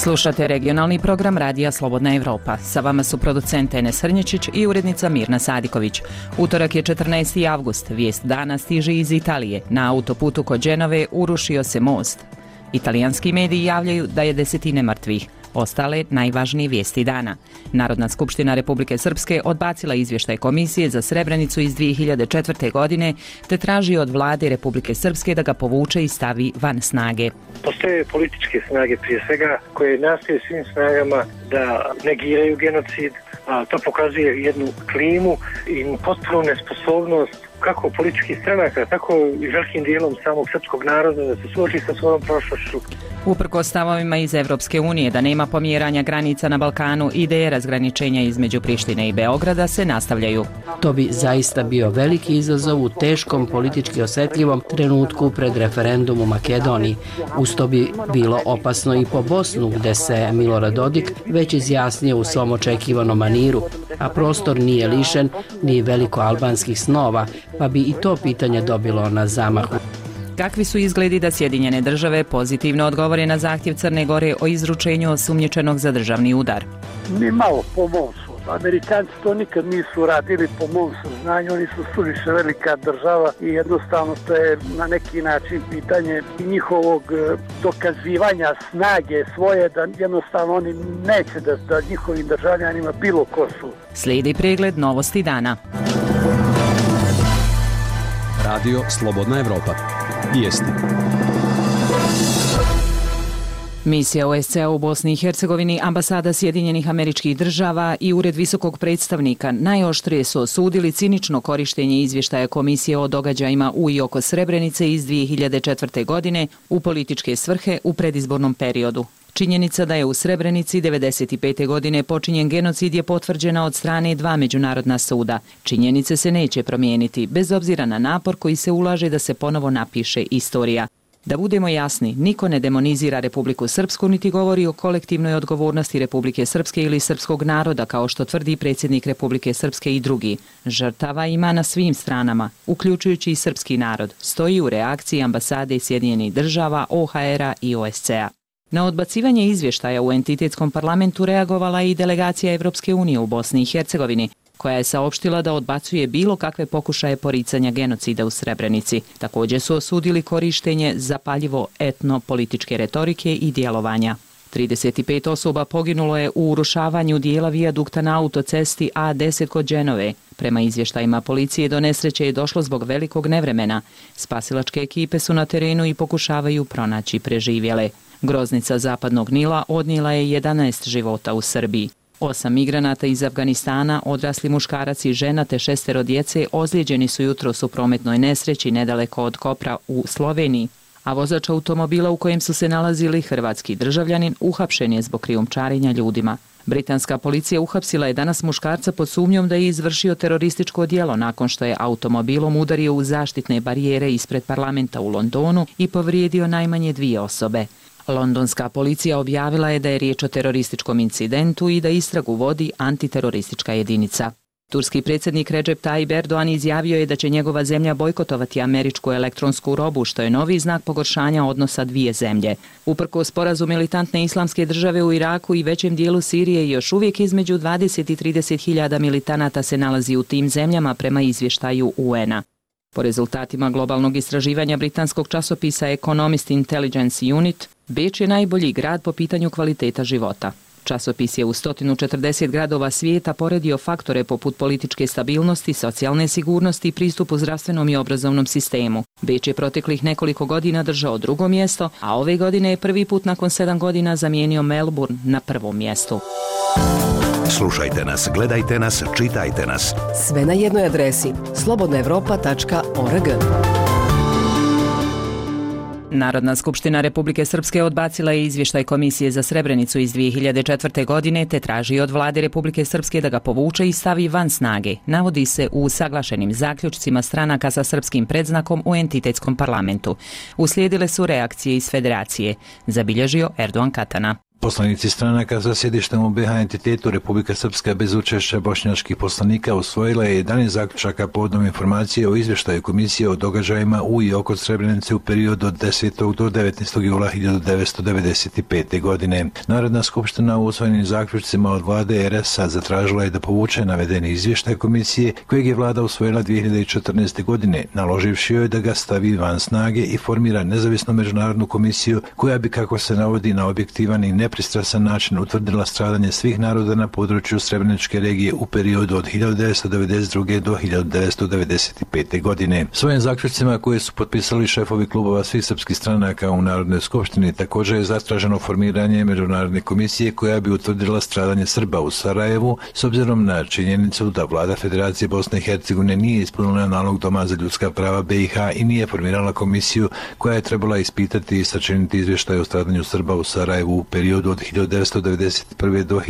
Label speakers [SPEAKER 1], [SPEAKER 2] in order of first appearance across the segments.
[SPEAKER 1] Slušate regionalni program Radija Slobodna Evropa. Sa vama su producent Enes Hrnječić i urednica Mirna Sadiković. Utorak je 14. avgust. Vijest dana stiže iz Italije. Na autoputu kod Dženove urušio se most. Italijanski mediji javljaju da je desetine mrtvih. Ostale najvažnije vijesti dana. Narodna skupština Republike Srpske odbacila izvještaj Komisije za Srebrenicu iz 2004. godine te traži od vlade Republike Srpske da ga povuče i stavi van snage.
[SPEAKER 2] Postoje političke snage prije svega koje nastoje svim snagama da negiraju genocid, a to pokazuje jednu klimu i potpunu nesposobnost kako političkih stranaka, tako i velikim dijelom samog srpskog naroda da se suoči sa svojom prošlošću.
[SPEAKER 1] Uprkos stavovima iz Evropske unije da nema pomjeranja granica na Balkanu, ideje razgraničenja između Prištine i Beograda se nastavljaju.
[SPEAKER 3] To bi zaista bio veliki izazov u teškom politički osjetljivom trenutku pred referendum u Makedoniji. Uz to bi bilo opasno i po Bosnu, gde se Milorad Dodik već izjasnio u svom očekivanom maniru, a prostor nije lišen ni velikoalbanskih snova, pa bi i to pitanje dobilo na zamahu.
[SPEAKER 1] Kakvi su izgledi da Sjedinjene države pozitivno odgovore na zahtjev Crne Gore o izručenju osumnjičenog za državni udar?
[SPEAKER 4] Ni malo po mom sudu. Amerikanci to nikad nisu radili po mom saznanju, oni su suviše velika država i jednostavno to je na neki način pitanje njihovog dokazivanja snage svoje, da jednostavno oni neće da njihovim državljanima bilo ko su.
[SPEAKER 1] Slijedi pregled novosti dana.
[SPEAKER 5] Radio Slobodna Evropa. Vijesti.
[SPEAKER 1] Misija OSCE-a u Bosni i Hercegovini, ambasada Sjedinjenih Američkih Država i Ured visokog predstavnika najoštrije su osudili cinično korištenje izvještaja Komisije o događajima u i oko Srebrenice iz 2004. godine u političke svrhe u predizbornom periodu. Činjenica da je u Srebrenici 1995. godine počinjen genocid je potvrđena od strane 2 međunarodna suda. Činjenice se neće promijeniti, bez obzira na napor koji se ulaže da se ponovo napiše istorija. Da budemo jasni, niko ne demonizira Republiku Srpsku niti govori o kolektivnoj odgovornosti Republike Srpske ili srpskog naroda, kao što tvrdi predsjednik Republike Srpske i drugi. Žrtava ima na svim stranama, uključujući i srpski narod, stoji u reakciji ambasade Sjedinjenih Država, OHR-a i OSCE-a. Na odbacivanje izvještaja u entitetskom parlamentu reagovala i delegacija Evropske unije u Bosni i Hercegovini, koja je saopštila da odbacuje bilo kakve pokušaje poricanja genocida u Srebrenici. Također su osudili korištenje zapaljivo etno-političke retorike i djelovanja. 35 osoba poginulo je u urušavanju dijela vijadukta na autocesti A10 kod Dženove. Prema izvještajima policije do nesreće je došlo zbog velikog nevremena. Spasilačke ekipe su na terenu i pokušavaju pronaći preživjele. Groznica Zapadnog Nila odnijela je 11 života u Srbiji. 8 migranata iz Afganistana, odrasli muškarac i žena te 6 djece ozlijeđeni su jutros u prometnoj nesreći nedaleko od Kopra u Sloveniji, a vozač automobila u kojem su se nalazili hrvatski državljanin uhapšen je zbog krijumčarenja ljudima. Britanska policija uhapsila je danas muškarca pod sumnjom da je izvršio terorističko djelo nakon što je automobilom udario u zaštitne barijere ispred parlamenta u Londonu i povrijedio najmanje 2 osobe. Londonska policija objavila je da je riječ o terorističkom incidentu i da istragu vodi antiteroristička jedinica. Turski predsjednik Recep Tayyip Erdogan izjavio je da će njegova zemlja bojkotovati američku elektronsku robu, što je novi znak pogoršanja odnosa dvije zemlje. Uprkos sporazu militantne islamske države u Iraku i većem dijelu Sirije, još uvijek između 20 i 30 hiljada militanata se nalazi u tim zemljama prema izvještaju UN-a. Po rezultatima globalnog istraživanja britanskog časopisa Economist Intelligence Unit, Beč je najbolji grad po pitanju kvaliteta života. Časopis je u 140 gradova svijeta poredio faktore poput političke stabilnosti, socijalne sigurnosti i pristupu zdravstvenom i obrazovnom sistemu. Beč je proteklih nekoliko godina držao 2. mjesto, a ove godine je prvi put nakon 7 godina zamijenio Melbourne na 1. mjestu.
[SPEAKER 6] Slušajte nas, gledajte nas, čitajte nas.
[SPEAKER 7] Sve na jednoj adresi slobodnaevropa.org.
[SPEAKER 1] Narodna skupština Republike Srpske odbacila je izvještaj Komisije za Srebrenicu iz 2004. godine te traži od vlade Republike Srpske da ga povuče i stavi van snage, navodi se u usaglašenim zaključcima stranaka sa srpskim predznakom u entitetskom parlamentu. Uslijedile su reakcije iz federacije, zabilježio Erdogan Katana.
[SPEAKER 8] Poslanici stranaka sa sjedištem u BiH entitetu Republika Srpska bez učešća bošnjačkih poslanika usvojila je 11 zaključaka povodom informacije o izvještaju komisije o događajima u i oko Srebrenice u periodu od 10. do 19. jula 1995. godine. Narodna skupština u usvojenim zaključcima od vlade RS-a zatražila je da povuče navedeni izvještaj komisije kojeg je vlada usvojila 2014. godine, naloživši joj da ga stavi van snage i formira nezavisnu međunarodnu komisiju koja bi, kako se navodi, na objektivan i nepristrasan način utvrdila stradanje svih naroda na području Srebreničke regije u periodu od 1992. do 1995. godine. Svojim zaključcima koje su potpisali šefovi klubova svih srpskih stranaka u Narodnoj skupštini također je zatraženo formiranje međunarodne komisije koja bi utvrdila stradanje Srba u Sarajevu s obzirom na činjenicu da vlada Federacije Bosne i Hercegovine nije ispunila nalog Doma za ljudska prava BiH i nije formirala komisiju koja je trebala ispitati i sačiniti izvještaj o stradanju Srba u Sarajevu u periodu od 1991. do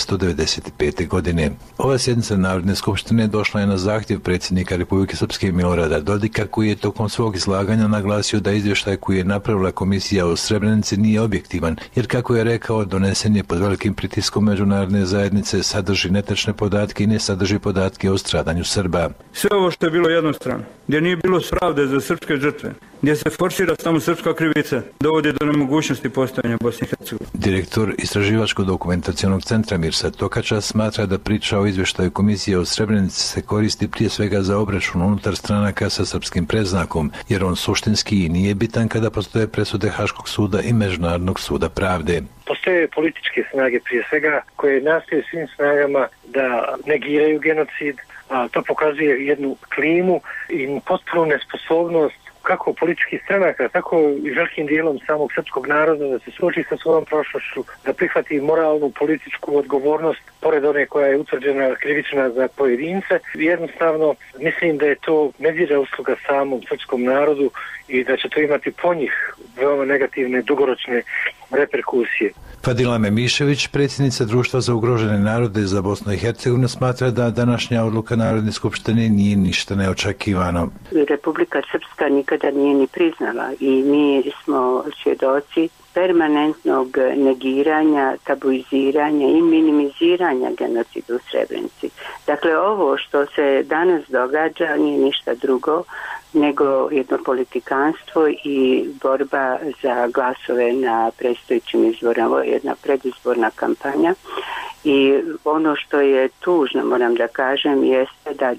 [SPEAKER 8] 1995. godine. Ova sjednica Narodne skupštine došla je na zahtjev predsjednika Republike Srpske Milorada Dodika, koji je tokom svog izlaganja naglasio da izvještaj koji je napravila komisija o Srebrenici nije objektivan, jer kako je rekao, donesen je pod velikim pritiskom međunarodne zajednice, sadrži netačne podatke i ne sadrži podatke o stradanju Srba.
[SPEAKER 9] Sve ovo što je bilo jednostrano, gdje nije bilo pravde za srpske žrtve, gdje se forsira samo srpska krivica, dovodi do nemogućnosti postojanja Bosne i Hercegovine.
[SPEAKER 8] Direktor Istraživačko-dokumentacionog centra Mirsad Tokača smatra da priča o izvještaju komisije o Srebrenici se koristi prije svega za obračun unutar stranaka sa srpskim predznakom, jer on suštinski i nije bitan kada postoje presude Haškog suda i Međunarodnog suda pravde.
[SPEAKER 2] Postoje političke snage prije svega koje nastoje svim snagama da negiraju genocid, a to pokazuje jednu klimu i potpunu nesposobnost kako političkih stranaka, tako i velikim dijelom samog srpskog naroda da se suoči sa svojom prošlošću, da prihvati moralnu političku odgovornost pored one koja je utvrđena krivična za pojedince. Jednostavno mislim da je to medvjeđa usluga samom srpskom narodu i da će to imati po njih veoma negativne dugoročne reperkusije.
[SPEAKER 8] Fadila Memišević, predsjednica Društva za ugrožene narode za Bosnu i Hercegovinu, smatra da današnja odluka Narodne skupštine nije ništa neočekivano.
[SPEAKER 10] Republika Srpska nikada nije ni priznala i mi smo svjedoci permanentnog negiranja, tabuiziranja i minimiziranja genocida u Srebrenici. Dakle, ovo što se danas događa nije ništa drugo nego jedno politikanstvo i borba za glasove na predstojećim izborima. Ovo je jedna predizborna kampanja i ono što je tužno, moram da kažem, jeste da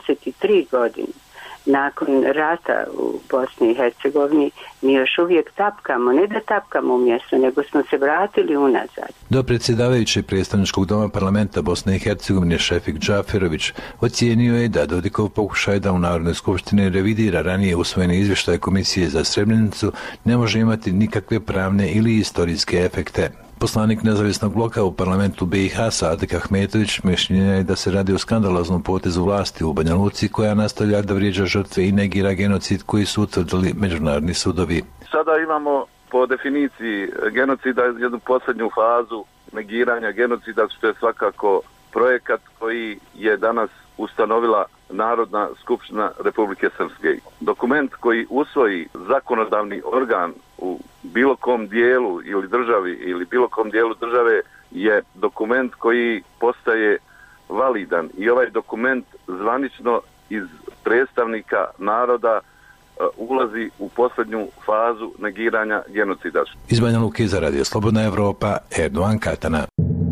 [SPEAKER 10] 23 godine nakon rata u Bosni i Hercegovini mi još uvijek tapkamo, ne da tapkamo u mjestu, nego smo se vratili unazad.
[SPEAKER 8] Do predsjedavajuće predstavničkog doma parlamenta Bosne i Hercegovine Šefik Džaferović ocijenio je da Dodikov pokušaj da u Narodnoj skupštini revidira ranije usvojene izvještaje Komisije za Srebrenicu ne može imati nikakve pravne ili istorijske efekte. Poslanik nezavisnog bloka u parlamentu BiH Sadik Ahmetović mišljenja je da se radi o skandaloznom potezu vlasti u Banja Luci koja nastavlja da vrijeđa žrtve i negira genocid koji su utvrdili međunarodni sudovi.
[SPEAKER 11] Sada imamo po definiciji genocida jednu posljednju fazu negiranja genocida, što je svakako projekat koji je danas ustanovila Narodna skupština Republike Srpske. Dokument koji usvoji zakonodavni organ u bilo kom dijelu ili državi ili bilo kom dijelu države je dokument koji postaje validan i ovaj dokument zvanično iz predstavnika naroda ulazi u posljednju fazu negiranja genocida.
[SPEAKER 8] Iz Banja Luke za Radio Slobodna Evropa, Erdogan Katana.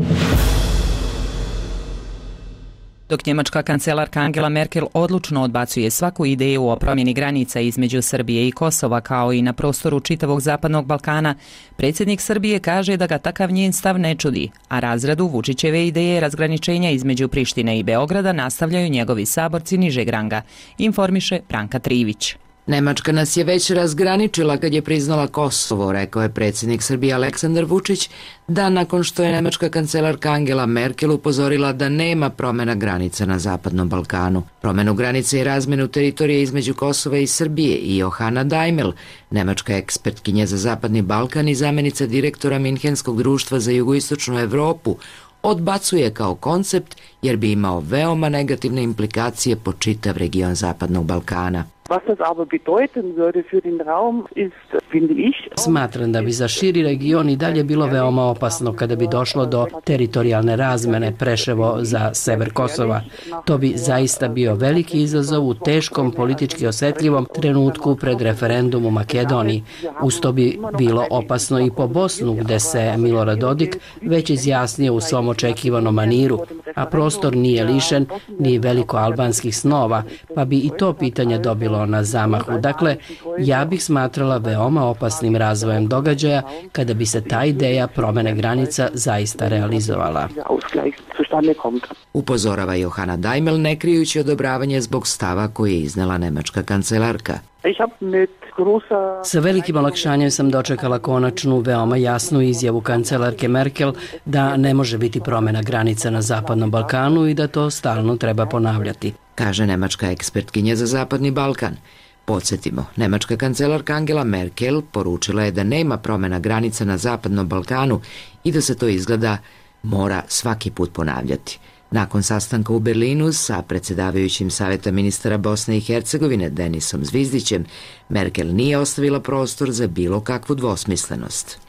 [SPEAKER 1] Dok njemačka kancelarka Angela Merkel odlučno odbacuje svaku ideju o promjeni granica između Srbije i Kosova kao i na prostoru čitavog Zapadnog Balkana, predsjednik Srbije kaže da ga takav njen stav ne čudi, a razradu Vučićeve ideje razgraničenja između Prištine i Beograda nastavljaju njegovi saborci nižeg ranga, informiše Branka Trivić.
[SPEAKER 12] Nemačka nas je već razgraničila kad je priznala Kosovo, rekao je predsjednik Srbije Aleksandar Vučić, dan nakon što je nemačka kancelarka Angela Merkel upozorila da nema promjena granica na Zapadnom Balkanu. Promjenu granice i razmjenu teritorije između Kosova i Srbije i Johanna Daimel, nemačka ekspertkinja za Zapadni Balkan i zamjenica direktora Minhenskog društva za jugoistočnu Evropu, odbacuje kao koncept jer bi imao veoma negativne implikacije po čitav region Zapadnog Balkana.
[SPEAKER 3] Smatram da bi za širi region i dalje bilo veoma opasno kada bi došlo do teritorijalne razmene Preševo za sever Kosova. To bi zaista bio veliki izazov u teškom politički osetljivom trenutku pred referendum u Makedoniji. Uz to bi bilo opasno i po Bosnu, gde se Milorad Dodik već izjasnio u svom očekivanom maniru, a prostor nije lišen ni veliko albanskih snova, pa bi i to pitanje dobilo na zamahu. Dakle, ja bih smatrala veoma opasnim razvojem događaja kada bi se ta ideja promene granica zaista realizovala.
[SPEAKER 12] Upozorava Johanna Daimel, ne krijući odobravanje zbog stava koji je iznela nemačka kancelarka.
[SPEAKER 3] Sa velikim olakšanjem sam dočekala konačnu, veoma jasnu izjavu kancelarke Merkel da ne može biti promjena granica na Zapadnom Balkanu i da to stalno treba ponavljati,
[SPEAKER 12] kaže nemačka ekspertkinja za Zapadni Balkan. Podsjetimo, nemačka kancelarka Angela Merkel poručila je da nema promjena granica na Zapadnom Balkanu i da se to izgleda mora svaki put ponavljati. Nakon sastanka u Berlinu sa predsjedavajućim Saveta ministara Bosne i Hercegovine Denisom Zvizdićem, Merkel nije ostavila prostor za bilo kakvu dvosmislenost.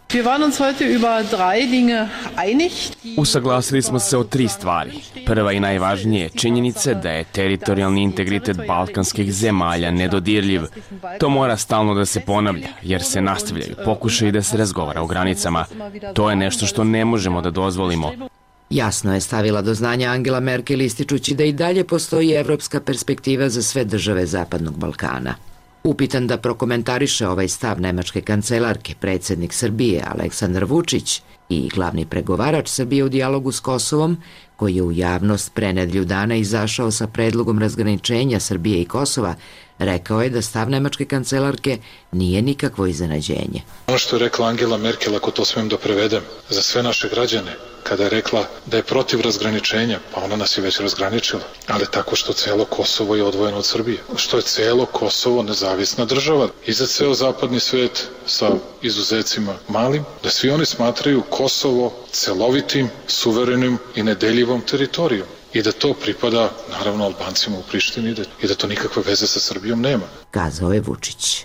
[SPEAKER 13] Usaglasili smo se o 3 stvari. Prva i najvažnije je činjenica da je teritorijalni integritet balkanskih zemalja nedodirljiv. To mora stalno da se ponavlja, jer se nastavljaju pokušaji da se razgovara o granicama. To je nešto što ne možemo da dozvolimo.
[SPEAKER 12] Jasno je stavila do znanja Angela Merkel, ističući da i dalje postoji evropska perspektiva za sve države Zapadnog Balkana. Upitan da prokomentariše ovaj stav nemačke kancelarke, predsjednik Srbije Aleksandar Vučić i glavni pregovarač Srbije u dijalogu s Kosovom, koji je u javnost pre nedelju dana izašao sa predlogom razgraničenja Srbije i Kosova, rekao je da stav nemačke kancelarke nije nikakvo iznenađenje.
[SPEAKER 14] Ono što je rekla Angela Merkel, ako to smijem da prevedem, za sve naše građane, kada je rekla da je protiv razgraničenja, pa ona nas je već razgraničila, ali tako što celo Kosovo je odvojeno od Srbije, što je celo Kosovo nezavisna država i za ceo zapadni svet sa izuzecima malim, da svi oni smatraju Kosovo celovitim, suverenim i nedeljivom teritorijom i da to pripada naravno Albancima u Prištini i da to nikakve veze sa Srbijom nema.
[SPEAKER 12] Kazao je Vučić.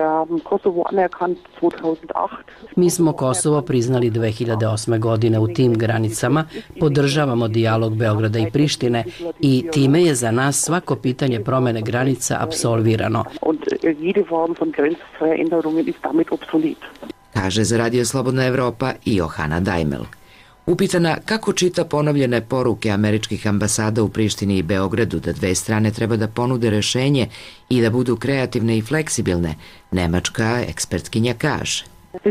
[SPEAKER 3] Mi smo Kosovo priznali 2008. godine u tim granicama, podržavamo dijalog Beograda i Prištine i time je za nas svako pitanje promjene granica apsolvirano.
[SPEAKER 12] Kaže za Radio Slobodna Evropa i Johanna Daimel. Upitana kako čita ponovljene poruke američkih ambasada u Prištini i Beogradu da dve strane treba da ponude rešenje i da budu kreativne i fleksibilne, nemačka ekspertkinja kaže.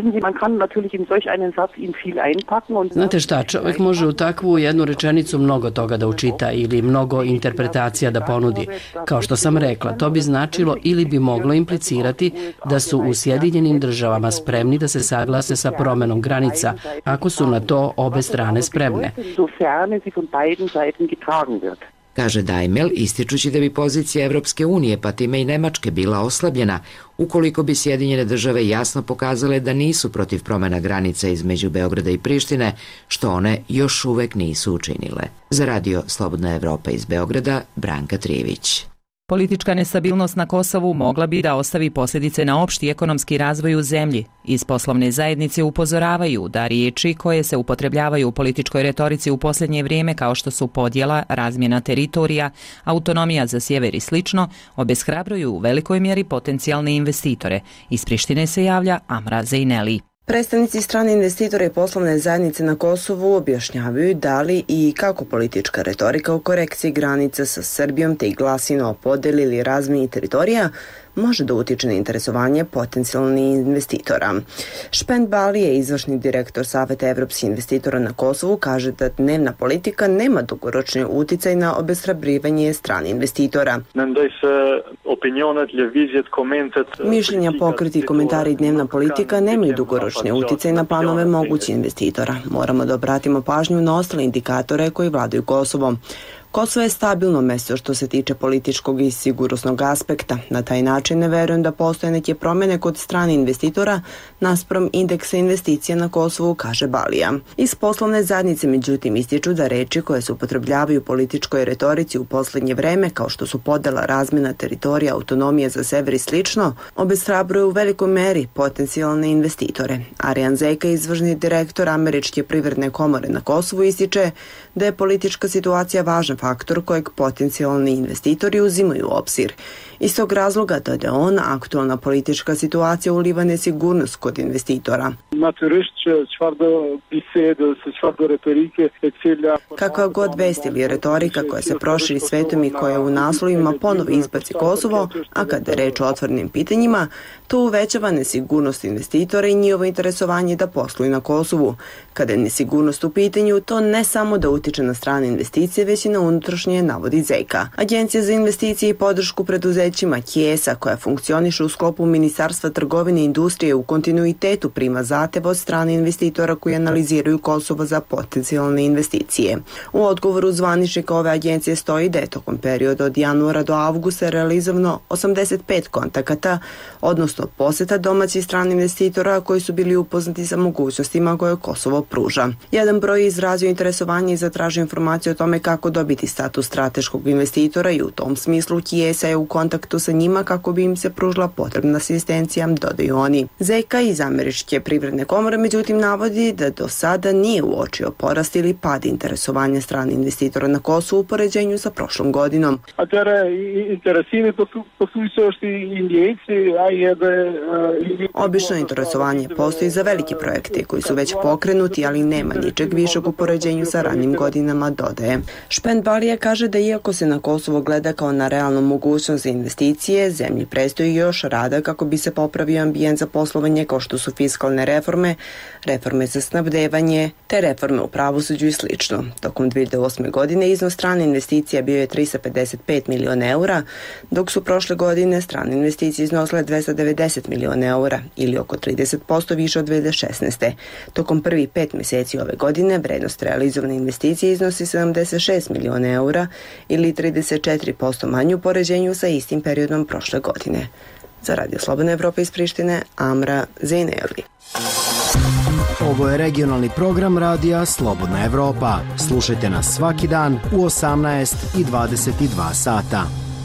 [SPEAKER 3] Znate šta, čovjek može u takvu jednu rečenicu mnogo toga da učita ili mnogo interpretacija da ponudi. Kao što sam rekla, to bi značilo ili bi moglo implicirati da su u Sjedinjenim državama spremni da se saglase sa promenom granica, ako su na to obe strane spremne.
[SPEAKER 12] Kaže Daimel, ističući da bi pozicija Evropske unije, pa time i Nemačke, bila oslabljena ukoliko bi Sjedinjene države jasno pokazale da nisu protiv promjena granica između Beograda i Prištine, što one još uvek nisu učinile. Za Radio Slobodna Evropa iz Beograda, Branka Trijević.
[SPEAKER 1] Politička nestabilnost na Kosovu mogla bi da ostavi posljedice na opšti ekonomski razvoj u zemlji. Iz poslovne zajednice upozoravaju da riječi koje se upotrebljavaju u političkoj retorici u posljednje vrijeme, kao što su podjela, razmjena teritorija, autonomija za sjever i slično, obeshrabruju u velikoj mjeri potencijalne investitore. Iz Prištine se javlja Amra Zejneli.
[SPEAKER 15] Predstavnici strane investitore i poslovne zajednice na Kosovu objašnjavaju da li i kako politička retorika o korekciji granica sa Srbijom te i glasina o podeli ili razmjeni teritorija može da utiče na interesovanje potencijalnih investitora. Špend Bali je izvršni direktor Saveta evropskih investitora na Kosovu, kaže da dnevna politika nema dugoročni uticaj na obeshrabrivanje strane investitora. Mišljenja, pokreti i komentari dnevna politika nemaju dugoročni uticaj na planove mogućih investitora. Moramo da obratimo pažnju na ostale indikatore koji vladaju Kosovom. Kosovo je stabilno mesto što se tiče političkog i sigurnosnog aspekta. Na taj način ne verujem da postoje neke promjene kod strane investitora naspram indeksa investicija na Kosovu, kaže Balija. Iz poslovne zajednice međutim ističu da reči koje se upotrebljavaju u političkoj retorici u posljednje vreme, kao što su podela, razmjena teritorija, autonomija za sever i slično, obeshrabruju u velikoj meri potencijalne investitore. Arjan Zeka, izvršni direktor Američke privredne komore na Kosovu, ističe da je politička situacija važan faktor kojeg potencijalni investitori uzimaju u obzir. Iz tog razloga, dodaje on, aktualna politička situacija uliva nesigurnost kod investitora. Kakva god vest ili retorika koja se proširi svetom i koja u naslovima ponovo izbaci Kosovo, a kada je reč o otvorenim pitanjima, to uvećava nesigurnost investitora i njihovo interesovanje da posluju na Kosovu. Kada je nesigurnost u pitanju, to ne samo da utiče na strane investicije, već i na unutrašnje, navodi Zeka. Agencija za investicije i podršku preduzećima KIESA, koja funkcioniše u sklopu Ministarstva trgovine i industrije, u kontinuitetu prima zahtev od strane investitora koji analiziraju Kosovo za potencijalne investicije. U odgovoru zvaničnika ove agencije stoji da je tokom perioda od januara do avgusta realizovano 85 kontakata, odnosno poseta domaćih stranih investitora koji su bili upoznati sa mogućnostima koje Kosovo pruža. Jedan broj je izrazio interesovanje i zatražio informacije o tome kako dobiti status strateškog investitora i u tom smislu KIESA je u kontaktu sa njima kako bi im se pružila potrebna asistencija, dodaju oni. Zeka iz Američke privredne komore međutim navodi da do sada nije uočio porast ili pad interesovanja stranih investitora na Kosovu u poređenju sa prošlom godinom. Obično interesovanje postoji za velike projekte koji su već pokrenuti, ali nema ničeg višeg u poređenju sa ranijim godinama, dodaje. Špend Balija kaže da iako se na Kosovo gleda kao na realnu mogućnost za investicije, zemlji predstoji još rada kako bi se popravio ambijent za poslovanje kao što su fiskalne reforme, reforme za snabdevanje, te reforme u pravosuđu i slično. Tokom 2008. godine iznos strane investicija bio je 355 miliona eura, dok su prošle godine strane investicije iznosile 290 miliona eura ili oko 30% više od 2016. Tokom prvih 5 mjeseci ove godine vrednost realizovane investicije iznosi 76 miliona eura ili 34% manju u poređenju sa istim periodom prošle godine. Za Radio Slobodna Evropa iz Prištine, Amra Zejneli.
[SPEAKER 16] Ovo je regionalni program radija Slobodna Evropa. Slušajte nas svaki dan u 18 i 22 sata.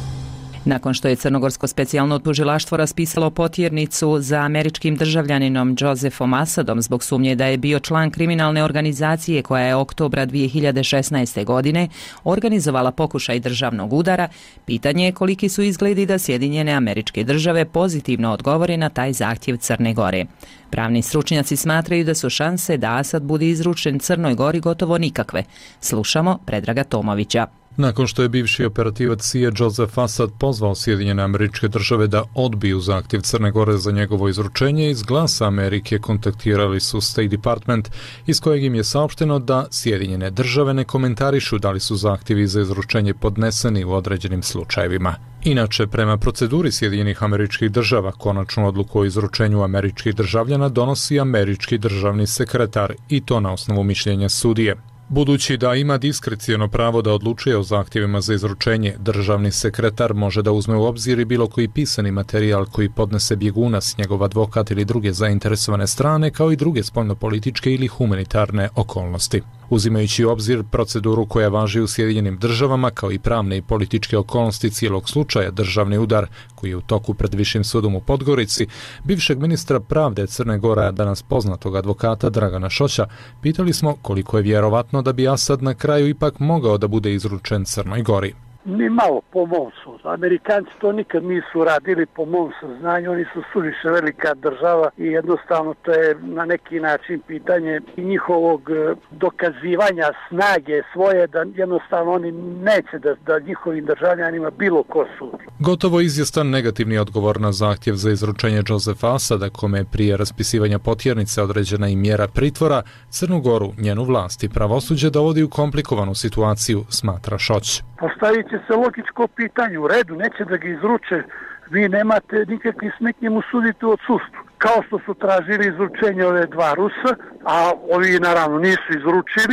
[SPEAKER 1] Nakon što je Crnogorsko specijalno tužilaštvo raspisalo potjernicu za američkim državljaninom Josefom Asadom zbog sumnje da je bio član kriminalne organizacije koja je oktobra 2016. godine organizovala pokušaj državnog udara, pitanje je koliki su izgledi da Sjedinjene Američke Države pozitivno odgovore na taj zahtjev Crne Gore. Pravni stručnjaci smatraju da su šanse da Asad bude izručen Crnoj Gori gotovo nikakve. Slušamo Predraga Tomovića.
[SPEAKER 17] Nakon što je bivši operativac CIA Joseph Asad pozvao Sjedinjene Američke Države da odbiju zahtjev Crne Gore za njegovo izručenje, iz Glasa Amerike kontaktirali su State Department, iz kojeg im je saopšteno da Sjedinjene Države ne komentarišu da li su zahtjevi za izručenje podneseni u određenim slučajevima. Inače, prema proceduri Sjedinjenih Američkih Država, konačnu odluku o izručenju američkih državljana donosi američki državni sekretar i to na osnovu mišljenja sudije. Budući da ima diskreciono pravo da odlučuje o zahtjevima za izručenje, državni sekretar može da uzme u obzir i bilo koji pisani materijal koji podnese bjegunac, njegov advokat ili druge zainteresovane strane, kao i druge spoljnopolitičke ili humanitarne okolnosti. Uzimajući u obzir proceduru koja važi u Sjedinjenim Državama, kao i pravne i političke okolnosti cijelog slučaja državni udar, koji je u toku pred Višim sudom u Podgorici, bivšeg ministra pravde Crne Gore, danas poznatog advokata Dragana Šoća, pitali smo koliko je vjerovatno da bi Asad na kraju ipak mogao da bude izručen Crnoj Gori.
[SPEAKER 4] Ni malo po mom sudu. Amerikanci to nikad nisu radili po mom saznanju, oni su suviše velika država i jednostavno to je na neki način pitanje njihovog dokazivanja snage svoje, da jednostavno oni neće da njihovim državljanima bilo ko sudi.
[SPEAKER 17] Gotovo izvjestan negativni odgovor na zahtjev za izručenje Josefa Asada, kome je prije raspisivanja potjernice određena i mjera pritvora, Crnu Goru, njenu vlast i pravosuđe dovodi u komplikovanu situaciju, smatra Šoć.
[SPEAKER 4] Postavit će se logičko pitanje, u redu, neće da ga izruče, vi nemate nikakvi smetnje mu suditi u odsustvu. Kao što su tražili izručenje ove dva Rusa, a ovi naravno nisu izručili,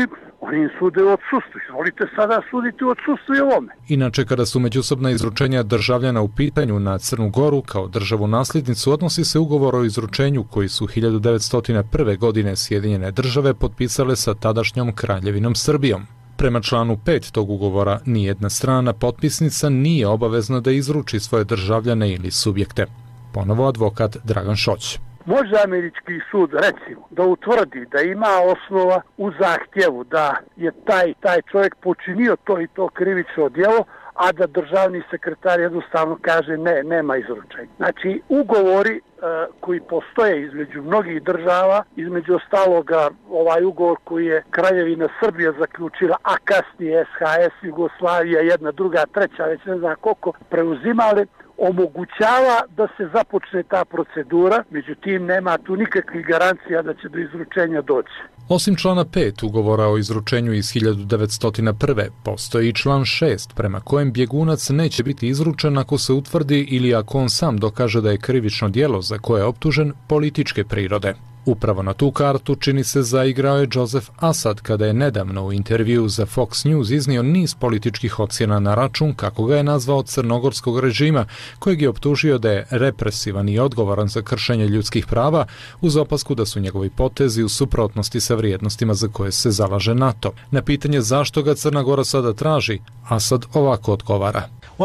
[SPEAKER 4] Oni im sude u odsustvu. Izvolite sada suditi u odsustvu i ovome.
[SPEAKER 17] Inače, kada su međusobna izručenja državljana u pitanju na Crnu Goru kao državu nasljednicu, odnosi se ugovor o izručenju koji su 1901. godine Sjedinjene države potpisale sa tadašnjom Kraljevinom Srbijom. Prema članu 5 tog ugovora, nijedna strana potpisnica nije obavezna da izruči svoje državljane ili subjekte. Ponovo advokat Dragan Šoć.
[SPEAKER 4] Može američki sud, recimo, da utvrdi da ima osnova u zahtjevu da je taj čovjek počinio to i to krivično djelo, a da državni sekretar jednostavno kaže ne, nema izručenja. Znači, ugovori koji postoje između mnogih država, između ostaloga ovaj ugovor koji je Kraljevina Srbija zaključila, a kasnije SHS, Jugoslavija, jedna, druga, treća, već ne znam koliko, preuzimali, omogućava da se započne ta procedura, međutim nema tu nikakvih garancija da će do izručenja doći.
[SPEAKER 17] Osim člana 5 ugovora o izručenju iz 1901. postoji i član 6 prema kojem bjegunac neće biti izručen ako se utvrdi ili ako on sam dokaže da je krivično djelo za koje je optužen političke prirode. Upravo na tu kartu, čini se, zaigrao je Joseph Assad kada je nedavno u intervju za Fox News iznio niz političkih ocjena na račun, kako ga je nazvao, crnogorskog režima, kojeg je optužio da je represivan i odgovoran za kršenje ljudskih prava, uz opasku da su njegovi potezi u suprotnosti sa vrijednostima za koje se zalaže NATO. Na pitanje zašto ga Crna Gora sada traži, Assad ovako odgovara.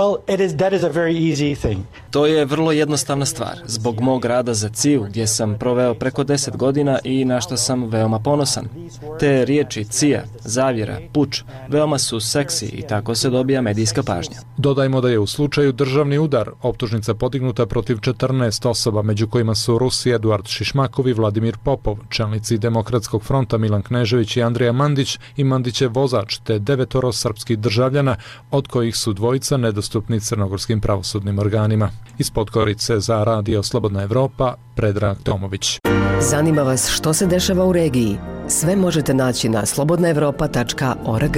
[SPEAKER 18] To je vrlo jednostavna stvar. Zbog mog rada za CIA, gdje sam proveo preko 10 godina i na što sam veoma ponosan. Te riječi CIA, zavjera, puč, veoma su seksi i tako se dobija medijska pažnja.
[SPEAKER 17] Dodajmo da je u slučaju državni udar optužnica podignuta protiv 14 osoba, među kojima su Rusi Eduard Šišmakov i Vladimir Popov, čelnici Demokratskog fronta Milan Knežević i Andrija Mandić i Mandićev vozač, te 9 srpskih državljana, od kojih su dvojica nedostupni crnogorskim pravosudnim organima. Iz Podgorice za Radio Slobodna Evropa, Predrag Tomović.
[SPEAKER 7] Zanima vas što se dešava u regiji? Sve možete naći na slobodnaevropa.org.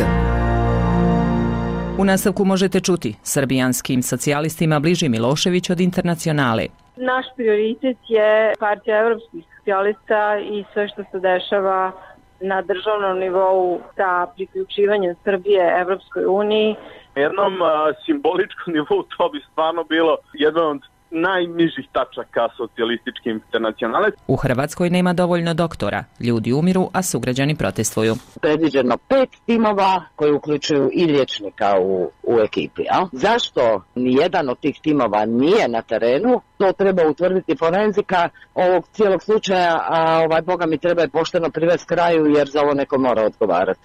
[SPEAKER 1] U nastavku možete čuti: srbijanskim socijalistima bliži Milošević od Internacionale.
[SPEAKER 19] Naš prioritet je Partija evropskih socijalista i sve što se dešava na državnom nivou sa priključivanjem Srbije Evropskoj uniji.
[SPEAKER 20] Na jednom simboličkom nivou to bi stvarno bilo jedan od najnižih tačaka socijalističke internacionale.
[SPEAKER 1] U Hrvatskoj nema dovoljno doktora. Ljudi umiru, a sugrađani protestuju.
[SPEAKER 21] Predviđeno 5 timova koji uključuju i liječnika u ekipi. Zašto nijedan od tih timova nije na terenu? To treba utvrditi forenzika ovog cijelog slučaja, a Boga mi treba je pošteno privesti kraju jer za ovo neko mora odgovarati.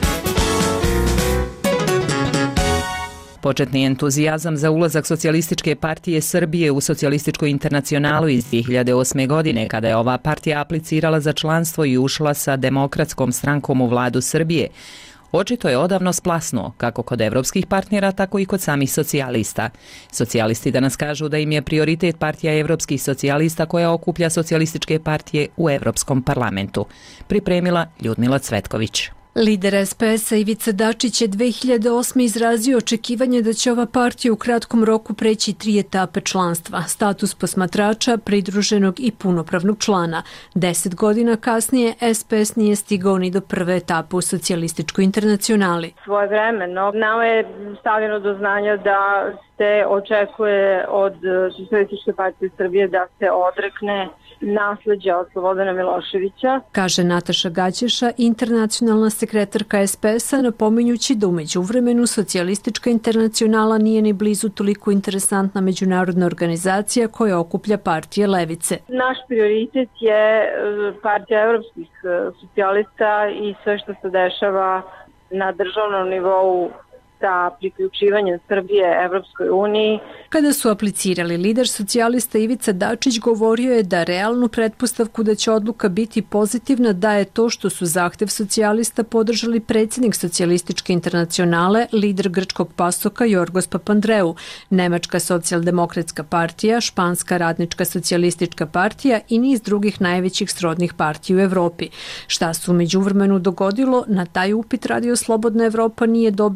[SPEAKER 1] Početni entuzijazam za ulazak Socijalističke partije Srbije u Socijalističku internacionalu iz 2008. godine, kada je ova partija aplicirala za članstvo i ušla sa Demokratskom strankom u vladu Srbije, očito je odavno splasnuo, kako kod evropskih partnera, tako i kod samih socijalista. Socijalisti danas kažu da im je prioritet partija evropskih socijalista koja okuplja socijalističke partije u Evropskom parlamentu. Pripremila Ljudmila Cvetković.
[SPEAKER 22] Lider SPS-a Ivica Dačić je 2008. izrazio očekivanje da će ova partija u kratkom roku preći 3 etape članstva, status posmatrača, pridruženog i punopravnog člana. 10 godina kasnije SPS nije stigao ni do prve etape u Socijalističkoj internacionali.
[SPEAKER 19] Svojevremeno nama je stavljeno do znanja da se očekuje od Socijalističke partije Srbije da se odrekne nasleđa od Slobodana Miloševića,
[SPEAKER 22] kaže Nataša Gaćeša, internacionalna sekretarka SPS-a, napominjući da u međuvremenu Socijalistička internacionala nije ni blizu toliko interesantna međunarodna organizacija koja okuplja partije levice.
[SPEAKER 19] Naš prioritet je Partija evropskih socijalista i sve što se dešava na državnom nivou sa priključivanjem Srbije Evropskoj uniji.
[SPEAKER 22] Kada su aplicirali, lider socijalista Ivica Dačić govorio je da realnu pretpostavku da će odluka biti pozitivna daje to što su zahtev socijalista podržali predsjednik Socijalističke internacionale, lider grčkog pasoka Jorgos Papandreou, Nemačka socijaldemokratska partija, Španska radnička socijalistička partija i niz drugih najvećih srodnih partija u Evropi. Šta se u međuvremenu dogodilo, na taj upit Radio Slobodna Evropa nije dobio odgovor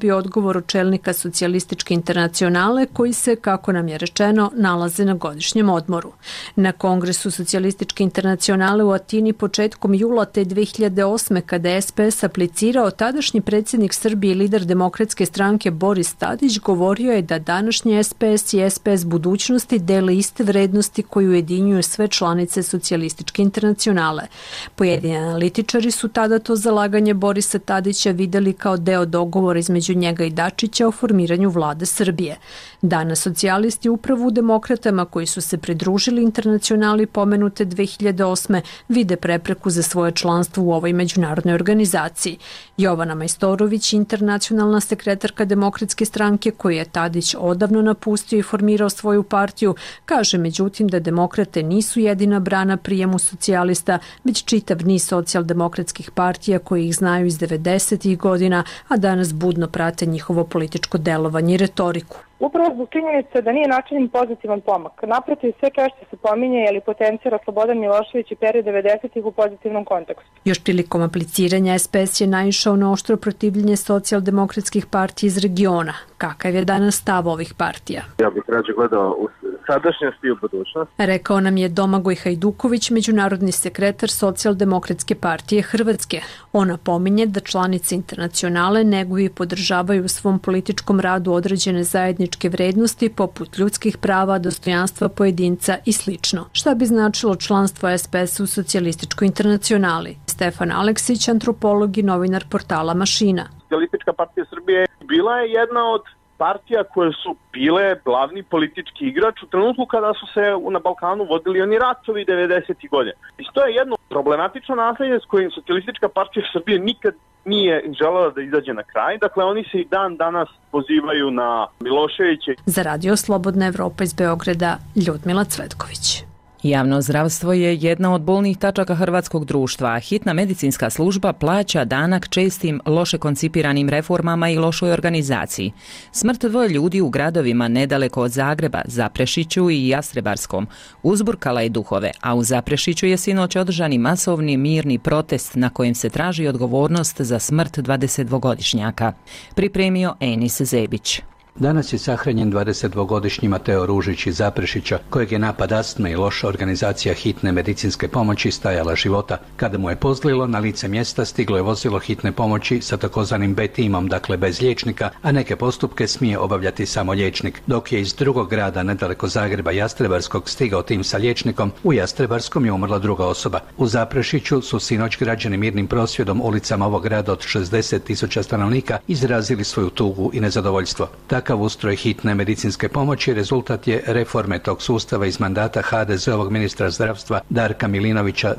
[SPEAKER 22] govoru čelnika Socijalističke internacionale koji se, kako nam je rečeno, nalaze na godišnjem odmoru. Na Kongresu Socijalističke internacionale u Atini početkom jula te 2008. kada je SPS aplicirao, tadašnji predsjednik Srbije i lider Demokratske stranke Boris Tadić govorio je da današnji SPS i SPS budućnosti dele iste vrednosti koji ujedinjuju sve članice Socijalističke internacionale. Pojedini analitičari su tada to zalaganje Borisa Tadića vidjeli kao deo dogovora između njega i Dačića o formiranju vlade Srbije. Danas socijalisti upravo u demokratama koji su se pridružili internacionali pomenute 2008. vide prepreku za svoje članstvo u ovoj međunarodnoj organizaciji. Jovana Majstorović, internacionalna sekretarka Demokratske stranke koju je Tadić odavno napustio i formirao svoju partiju, kaže međutim da demokrate nisu jedina brana prijemu socijalista, već čitav niz socijaldemokratskih partija koji ih znaju iz 90. godina, a danas budno prate njihovo političko delovanje i retoriku.
[SPEAKER 5] Upravo zbog činjenice da nije načinjen pozitivan pomak. Naprotiv, sve kao što se pominje ili potencijera Slobodan Milošević i period 90-ih u pozitivnom kontekstu.
[SPEAKER 22] Još prilikom apliciranja SPS je naišao na oštro protivljenje socijaldemokratskih partija iz regiona. Kakav je danas stav ovih partija?
[SPEAKER 6] Ja bih rađe gledao u sadašnjosti i u budućnosti.
[SPEAKER 22] Rekao nam je Domagoj Hajduković, međunarodni sekretar Socijaldemokratske partije Hrvatske. Ona pominje da članice internacionale neguju i podržavaju u svom političkom radu određene zajedničke vrednosti poput ljudskih prava, dostojanstva pojedinca i sl. Šta bi značilo članstvo SPS u Socijalističkoj internacionali? Stefan Aleksić, antropolog i novinar portala Mašina.
[SPEAKER 20] Socijalistička partija Srbije bila je jedna od partija koje su bile glavni politički igrač u trenutku kada su se na Balkanu vodili oni ratovi 90. godine. I to je jedno problematično nasljeđe s kojim Socijalistička partija Srbije nikad nije želela da izađe na kraj. Dakle, oni se i dan danas pozivaju na Miloševića.
[SPEAKER 22] Za Radio Slobodna Evropa iz Beograda, Ljudmila Cvetković.
[SPEAKER 1] Javno zdravstvo je jedna od bolnih tačaka hrvatskog društva, a hitna medicinska služba plaća danak čestim loše koncipiranim reformama i lošoj organizaciji. Smrt dvoje ljudi u gradovima nedaleko od Zagreba, Zaprešiću i Jastrebarskom, uzburkala je duhove, a u Zaprešiću je sinoć održani masovni mirni protest na kojem se traži odgovornost za smrt 22-godišnjaka. Pripremio Enis Zebić.
[SPEAKER 23] Danas je sahranjen 22-godišnji Mateo Ružić iz Zaprešića, kojeg je napad astme i loša organizacija hitne medicinske pomoći stajala života. Kada mu je pozlilo, na lice mjesta stiglo je vozilo hitne pomoći sa takozvanim B timom, dakle bez liječnika, a neke postupke smije obavljati samo liječnik. Dok je iz drugog grada, nedaleko Zagreba, Jastrebarskog, stigao tim sa liječnikom, u Jastrebarskom je umrla druga osoba. U Zaprešiću su sinoć građani mirnim prosvjedom ulicama ovog grada od 60.000 stanovnika izrazili svoju tugu i nezadovoljstvo. Takav ustroj hitne medicinske pomoći rezultat je reforme tog sustava iz mandata HDZ-ovog ministra zdravstva Darka Milinovića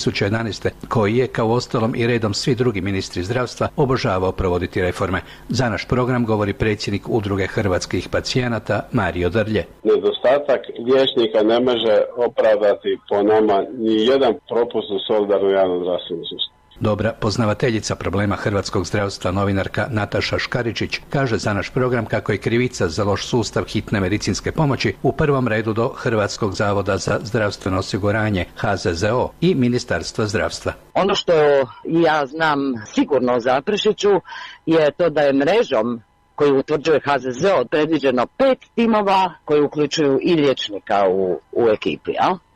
[SPEAKER 23] 2011. koji je, kao ostalom i redom svi drugi ministri zdravstva, obožavao provoditi reforme. Za naš program govori predsjednik Udruge hrvatskih pacijenata Mario Drlje.
[SPEAKER 24] Nedostatak liječnika ne može opravdati po nama ni jedan propust u solidarno javnom zdravstvenom sustavu.
[SPEAKER 23] Dobra poznavateljica problema hrvatskog zdravstva, novinarka Nataša Škaričić, kaže za naš program kako je krivica za loš sustav hitne medicinske pomoći u prvom redu do Hrvatskog zavoda za zdravstveno osiguranje HZZO i Ministarstva zdravstva.
[SPEAKER 21] Ono što ja znam sigurno o Zaprešiću je to da je mrežom koju utvrđuje HZZO predviđeno 5 timova koji uključuju i liječnika u ekipi.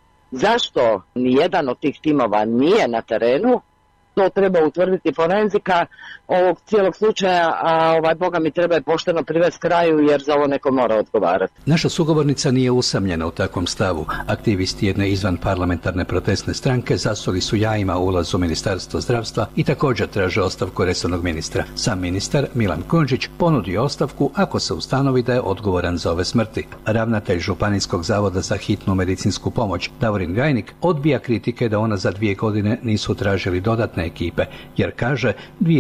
[SPEAKER 21] Zašto nijedan od tih timova nije na terenu? To treba utvrditi forenzika ovog cijelog slučaja, a Boga mi treba je pošteno privesti kraju jer za ovo neko mora odgovarati.
[SPEAKER 23] Naša sugovornica nije usamljena u takvom stavu. Aktivisti jedne izvan parlamentarne protestne stranke zasuli su jajima ulaz u Ministarstvo zdravstva i također traže ostavku resornog ministra. Sam ministar Milan Kujundžić ponudio ostavku ako se ustanovi da je odgovoran za ove smrti. Ravnatelj Županijskog zavoda za hitnu medicinsku pomoć Davorin Gajnik odbija kritike da ona za 2 godine nisu tražili dodatne ekipe, jer kaže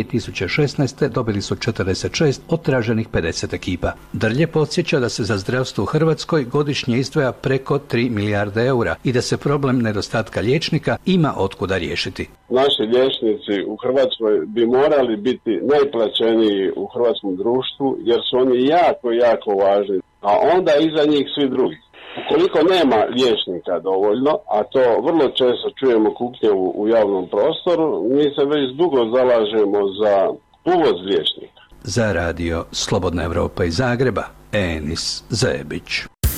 [SPEAKER 23] 2016. dobili su 46 od traženih 50 ekipa. Drlje podsjeća da se za zdravstvo u Hrvatskoj godišnje izdvaja preko 3 milijarde eura i da se problem nedostatka liječnika ima otkuda riješiti.
[SPEAKER 24] Naši liječnici u Hrvatskoj bi morali biti najplaćeniji u hrvatskom društvu jer su oni jako važni, a onda iza njih svi drugi. Ukoliko nema liječnika dovoljno, a to vrlo često čujemo kuknjavu u javnom prostoru, mi se već dugo zalažemo za uvoz liječnika.
[SPEAKER 23] Za radio Slobodna Evropa iz Zagreba, Enis Zajebić.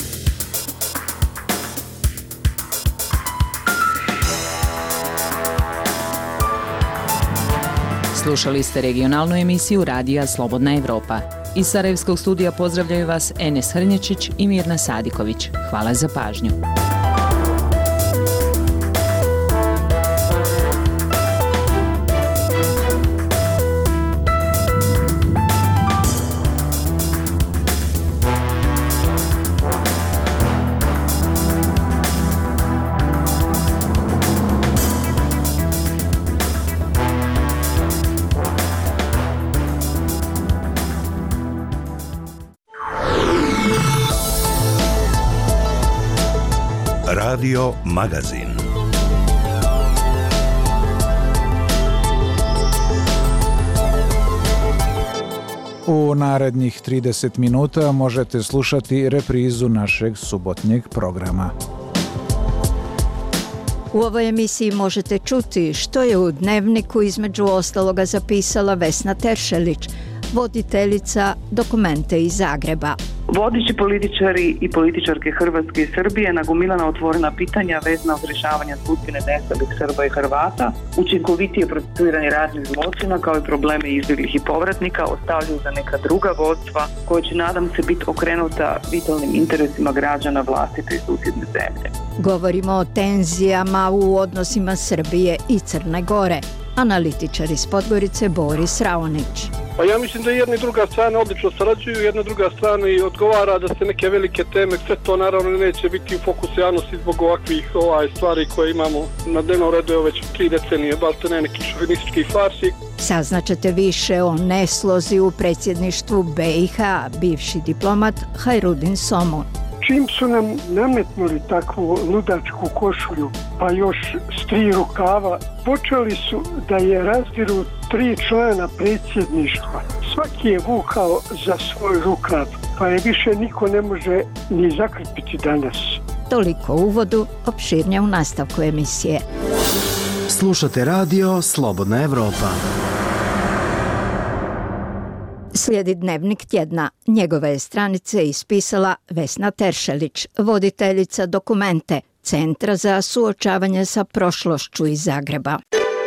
[SPEAKER 1] Slušali ste regionalnu emisiju Radija Slobodna Evropa. Iz Sarajevskog studija pozdravljaju vas Enes Hrnječić i Mirna Sadiković. Hvala za pažnju.
[SPEAKER 2] Radio Magazin.
[SPEAKER 9] U narednih 30 minuta možete slušati reprizu našeg subotnjeg programa.
[SPEAKER 10] U ovoj emisiji možete čuti što je u Dnevniku između ostaloga zapisala Vesna Teršelić, voditeljica Dokumente iz Zagreba.
[SPEAKER 11] Vodeći političari i političarke Hrvatske i Srbije nagomilana otvorena pitanja vezana uz rješavanje sudbine nestalih Srba i Hrvata, učinkovitije procesuiranje ratnih zločina kao i probleme izbjeglih i povratnika ostavljaju za neka druga vodstva koja će, nadam se, biti okrenuta vitalnim interesima građana vlastite i susjedne zemlje.
[SPEAKER 10] Govorimo o tenzijama u odnosima Srbije i Crne Gore. Analitičar iz Podgorice Boris Raonić.
[SPEAKER 25] Pa ja mislim da jedna i druga strana odlično sarađuju, jedna druga strana i odgovara da se neke velike teme, sve to naravno neće biti u fokusu javnosti zbog ovakvih stvari koje imamo na dnevnom redu već 3 decenije, balte ne neki šovinistički farsi.
[SPEAKER 10] Saznaćete više o neslozi u predsjedništvu BiH, bivši diplomat Hajrudin Somun.
[SPEAKER 26] Čim su nam nametnuli takvu ludačku košulju, pa još s 3 rukava, počeli su da je razdiru 3 člana predsjedništva. Svaki je vukao za svoj rukav, pa je više niko ne može ni zakrpiti danas.
[SPEAKER 10] Toliko u uvodu, opširnije u nastavku emisije.
[SPEAKER 16] Slušate radio Slobodna Evropa.
[SPEAKER 10] Slijedi Dnevnik tjedna. Njegove je stranice ispisala Vesna Teršelić, voditeljica Dokumente, Centra za suočavanje sa prošlošću iz Zagreba.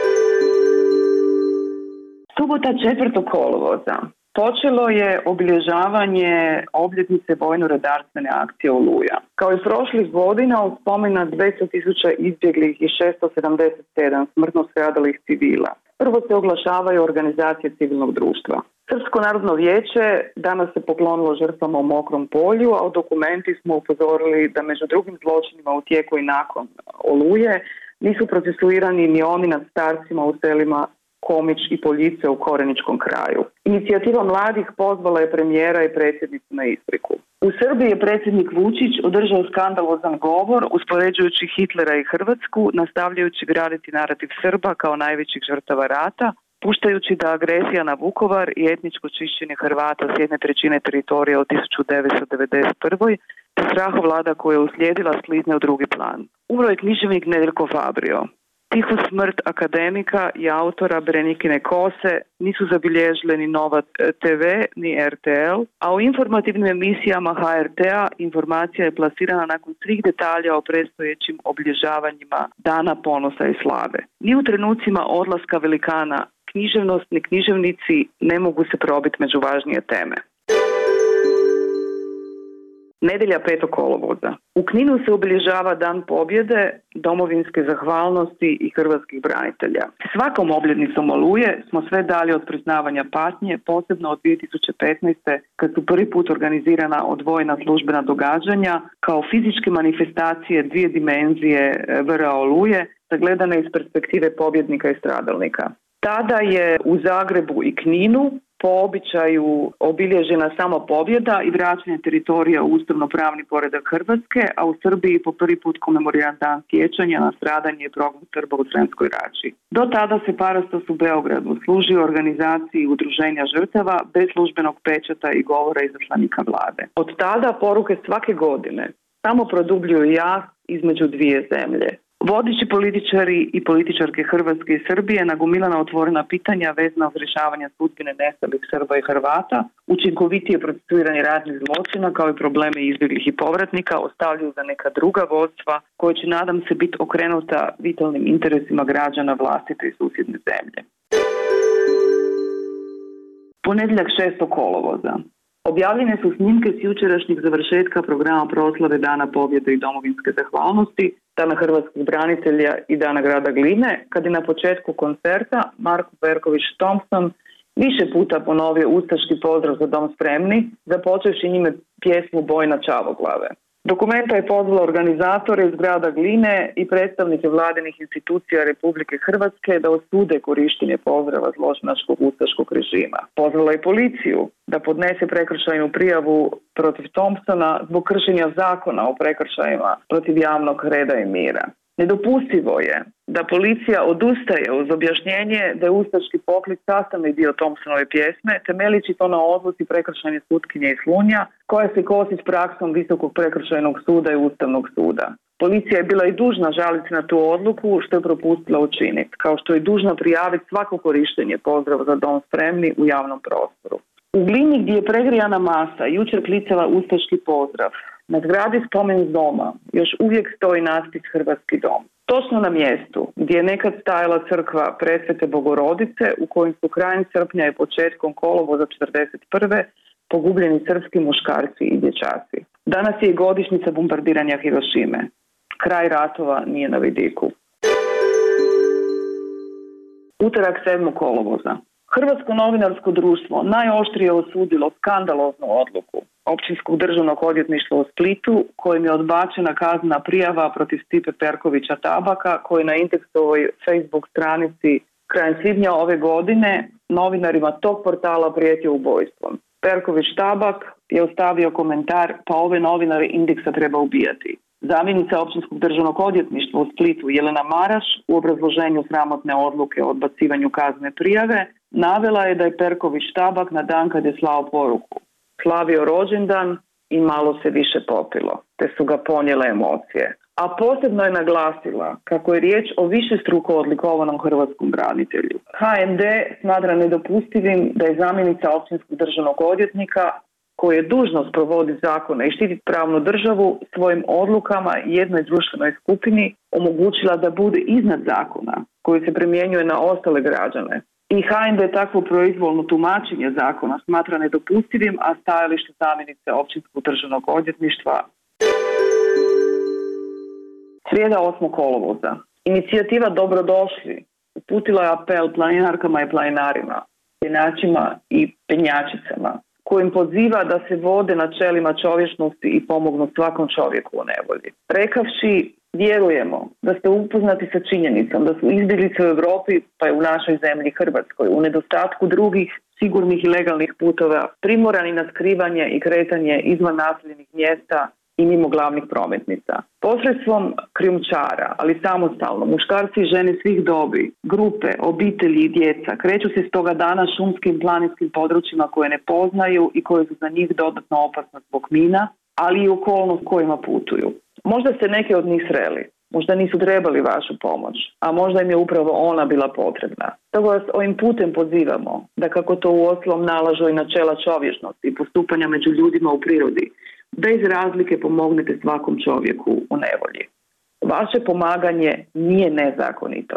[SPEAKER 11] Subota 4. kolovoza počelo je obilježavanje obljetnice vojno-redarstvene akcije Oluja. Kao i prošlih godina u spomen na 200.000 izbjeglih i 677 smrtno stradalih civila. Prvo se oglašavaju organizacije civilnog društva. Srpsko narodno vijeće danas se poklonilo žrtvama u Mokrom polju, a u Dokumenti smo upozorili da među drugim zločinima u tijeku i nakon Oluje nisu procesuirani ni oni nad starcima u selima Komić i Poljice u Koreničkom kraju. Inicijativa mladih pozvala je premijera i predsjednicu na ispriku. U Srbiji je predsjednik Vučić održao skandalozan govor uspoređujući Hitlera i Hrvatsku, nastavljajući graditi narativ Srba kao najvećih žrtava rata, puštajući da agresija na Vukovar i etničko čišćenje Hrvata s 1/3 teritorija od 1991. te strahovlada koja je uslijedila slizne u drugi plan. Umro je književnik Nedeljko Fabrio. Tihu smrt akademika i autora Berenikine Kose nisu zabilježile ni Nova TV ni RTL, a u informativnim emisijama HRT-a informacija je plasirana nakon svih detalja o predstojećim obilježavanjima Dana ponosa i slave. Ni u trenucima odlaska velikana književnost ni književnici ne mogu se probiti među važnije teme. Nedjelja 5. kolovoza. U Kninu se obilježava Dan pobjede, domovinske zahvalnosti i hrvatskih branitelja. Svakom obljetnicom Oluje smo sve dali od priznavanja patnje, posebno od 2015. kad su prvi put organizirana odvojena službena događanja kao fizičke manifestacije 2 dimenzije VRA Oluje, sagledane iz perspektive pobjednika i stradalnika. Tada je u Zagrebu i Kninu po običaju obilježena samo pobjeda i vraćanje teritorija u ustavno-pravni poredak Hrvatske, a u Srbiji po prvi put komemoriran dan sjećanja na stradanje i progon Srba u Sremskoj Rači. Do tada se Parastos u Beogradu služio organizaciji udruženja žrtava bez službenog pečata i govora izaslanika vlade. Od tada poruke svake godine samo produbljuju jaz između 2 zemlje. Vodeći političari i političarke Hrvatske i Srbije nagomilana otvorena pitanja vezana uz rješavanje sudbine nestalih Srba i Hrvata, učinkovitije procesuiranje ratnih zločina kao i probleme izbjeglih i povratnika ostavljaju za neka druga vodstva koje će, nadam se, biti okrenuta vitalnim interesima građana vlastite i susjedne zemlje. Ponedjeljak 6. kolovoza. Objavljene su snimke s jučerašnjeg završetka programa proslave Dana pobjede i domovinske zahvalnosti, Dana hrvatskih branitelja i Dana grada Gline, kad je na početku koncerta Marko Perković Thompson više puta ponovio ustaški pozdrav za dom spremni, započevši njime pjesmu Boj na Čavoglave. Dokumenta je pozvala organizatore iz grada Gline i predstavnike vladinih institucija Republike Hrvatske da osude korištenje pozdrava zločinačkog ustaškog režima. Pozvala je policiju da podnese prekršajnu prijavu protiv Thompsona zbog kršenja zakona o prekršajima protiv javnog reda i mira. Nedopustivo je da policija odustaje uz objašnjenje da je ustaški poklic sastavni dio Thompsonove pjesme, temeljići to na odluci prekršajne sutkinje iz Slunja, koja se kosi s praksom Visokog prekršajnog suda i Ustavnog suda. Policija je bila i dužna žaliti na tu odluku, što je propustila učiniti, kao što je dužna prijaviti svako korištenje pozdrava za dom spremni u javnom prostoru. U Glini, gdje je pregrijana masa jučer klicala ustaški pozdrav, na zgradi spomen doma još uvijek stoji natpis Hrvatski dom. Točno na mjestu gdje je nekad stajala crkva Presvete Bogorodice, u kojim su krajem srpnja i početkom kolovoza 1941. pogubljeni srpski muškarci i dječaci. Danas je i godišnjica bombardiranja Hirošime. Kraj ratova nije na vidiku. Utorak 7. kolovoza. Hrvatsko novinarsko društvo najoštrije osudilo skandaloznu odluku Općinskog državnog odvjetništva u Splitu, kojim je odbačena kaznena prijava protiv Stipe Perkovića Tabaka, koji na Indeksovoj Facebook stranici krajem svibnja ove godine novinarima tog portala prijetio ubojstvom. Perković Tabak je ostavio komentar: pa ove novinare Indeksa treba ubijati. Zamjenica Općinskog državnog odvjetništva u Splitu Jelena Maraš u obrazloženju sramotne odluke o odbacivanju kaznene prijave navela je da je Perković Tabak na dan kad je slao poruku slavio rođendan i malo se više popilo, te su ga ponijele emocije. A posebno je naglasila kako je riječ o višestruko odlikovanom hrvatskom branitelju. HND smatra nedopustivim da je zamjenica općinskog državnog odvjetnika, koji je dužnost provoditi zakone i štititi pravnu državu, svojim odlukama jednoj društvenoj skupini omogućila da bude iznad zakona koji se primjenjuje na ostale građane. I HND takvo proizvoljno tumačenje zakona smatra nedopustivim, a stajalište zamjenice općinskog državnog odvjetništva. Srijeda 8. kolovoza. Inicijativa Dobrodošli uputila je apel planinarkama i planinarima, penjačima i penjačicama, kojim poziva da se vode načelima čovječnosti i pomognu svakom čovjeku u nevolji. Rekavši, vjerujemo da ste upoznati sa činjenicom da su izbjeglice u Europi, pa i u našoj zemlji Hrvatskoj, u nedostatku drugih sigurnih i legalnih putova, primorani na skrivanje i kretanje izvan naseljenih mjesta i mimo glavnih prometnica. Posredstvom krijumčara, ali samostalno, muškarci i žene svih dobi, grupe, obitelji i djeca kreću se stoga dana šumskim planinskim područjima koje ne poznaju i koje su za njih dodatno opasne zbog mina, ali i okolnost kojima putuju. Možda ste neke od njih sreli, možda nisu trebali vašu pomoć, a možda im je upravo ona bila potrebna. Stoga vas ovim putem pozivamo da, kako to uostalom nalažu i načela čovječnosti i postupanja među ljudima u prirodi, bez razlike pomognete svakom čovjeku u nevolji. Vaše pomaganje nije nezakonito.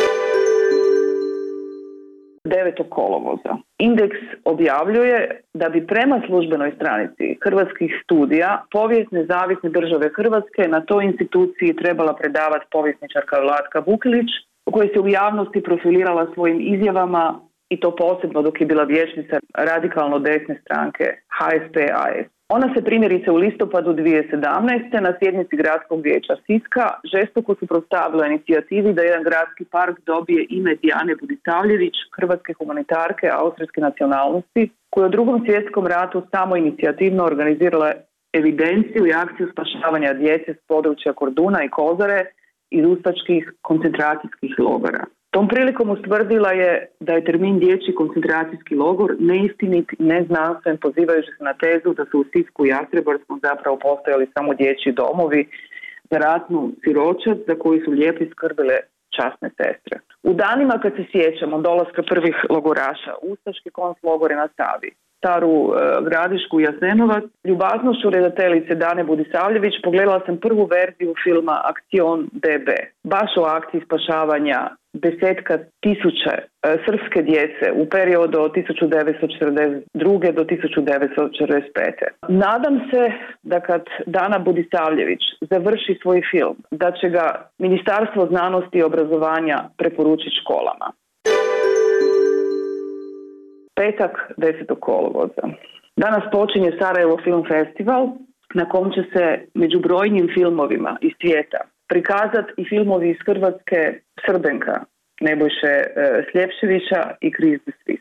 [SPEAKER 11] 9. kolovoza. Indeks objavljuje da bi prema službenoj stranici Hrvatskih studija povijest nezavisne države Hrvatske na toj instituciji trebala predavati povjesničarka Vlatka Vukilić, koja se u javnosti profilirala svojim izjavama, i to posebno dok je bila vijećnica radikalno desne stranke HSP-AS. Ona se primjerice u listopadu 2017. na sjednici Gradskog vijeća Siska žestoko suprotstavila inicijativi da jedan gradski park dobije ime Dijane Budisavljević, hrvatske humanitarke austrijske nacionalnosti, koja je u Drugom svjetskom ratu samoinicijativno organizirala evidenciju i akciju spašavanja djece s područja Korduna i Kozare iz ustaških koncentracijskih logora. Tom prilikom ustvrdila je da je termin dječji koncentracijski logor neistinit i neznanstven, pozivajući se na tezu da su u Sisku i Jastrebarskom zapravo postojali samo dječji domovi, za ratnu siročad za koju su lijepi skrbile časne sestre. U danima kad se sjećamo dolaska prvih logoraša, ustaški konclogore na Savi, Staru Gradišku i Jasenovac, ljubaznošću redateljice Dane Budisavljević pogledala sam prvu verziju filma Akcion DB. Baš o akciji spašavanja desetka tisuća srpske djece u periodu od 1942. do 1945. Nadam se da kad Dana Budisavljević završi svoj film, da će ga Ministarstvo znanosti i obrazovanja preporučiti školama. Petak 10. kolovoza. Danas počinje Sarajevo Film Festival na kom će se među brojnim filmovima iz svijeta prikazati i filmovi iz Hrvatske Srbenka, Nebojše Sljepševića i Kriz de Svis.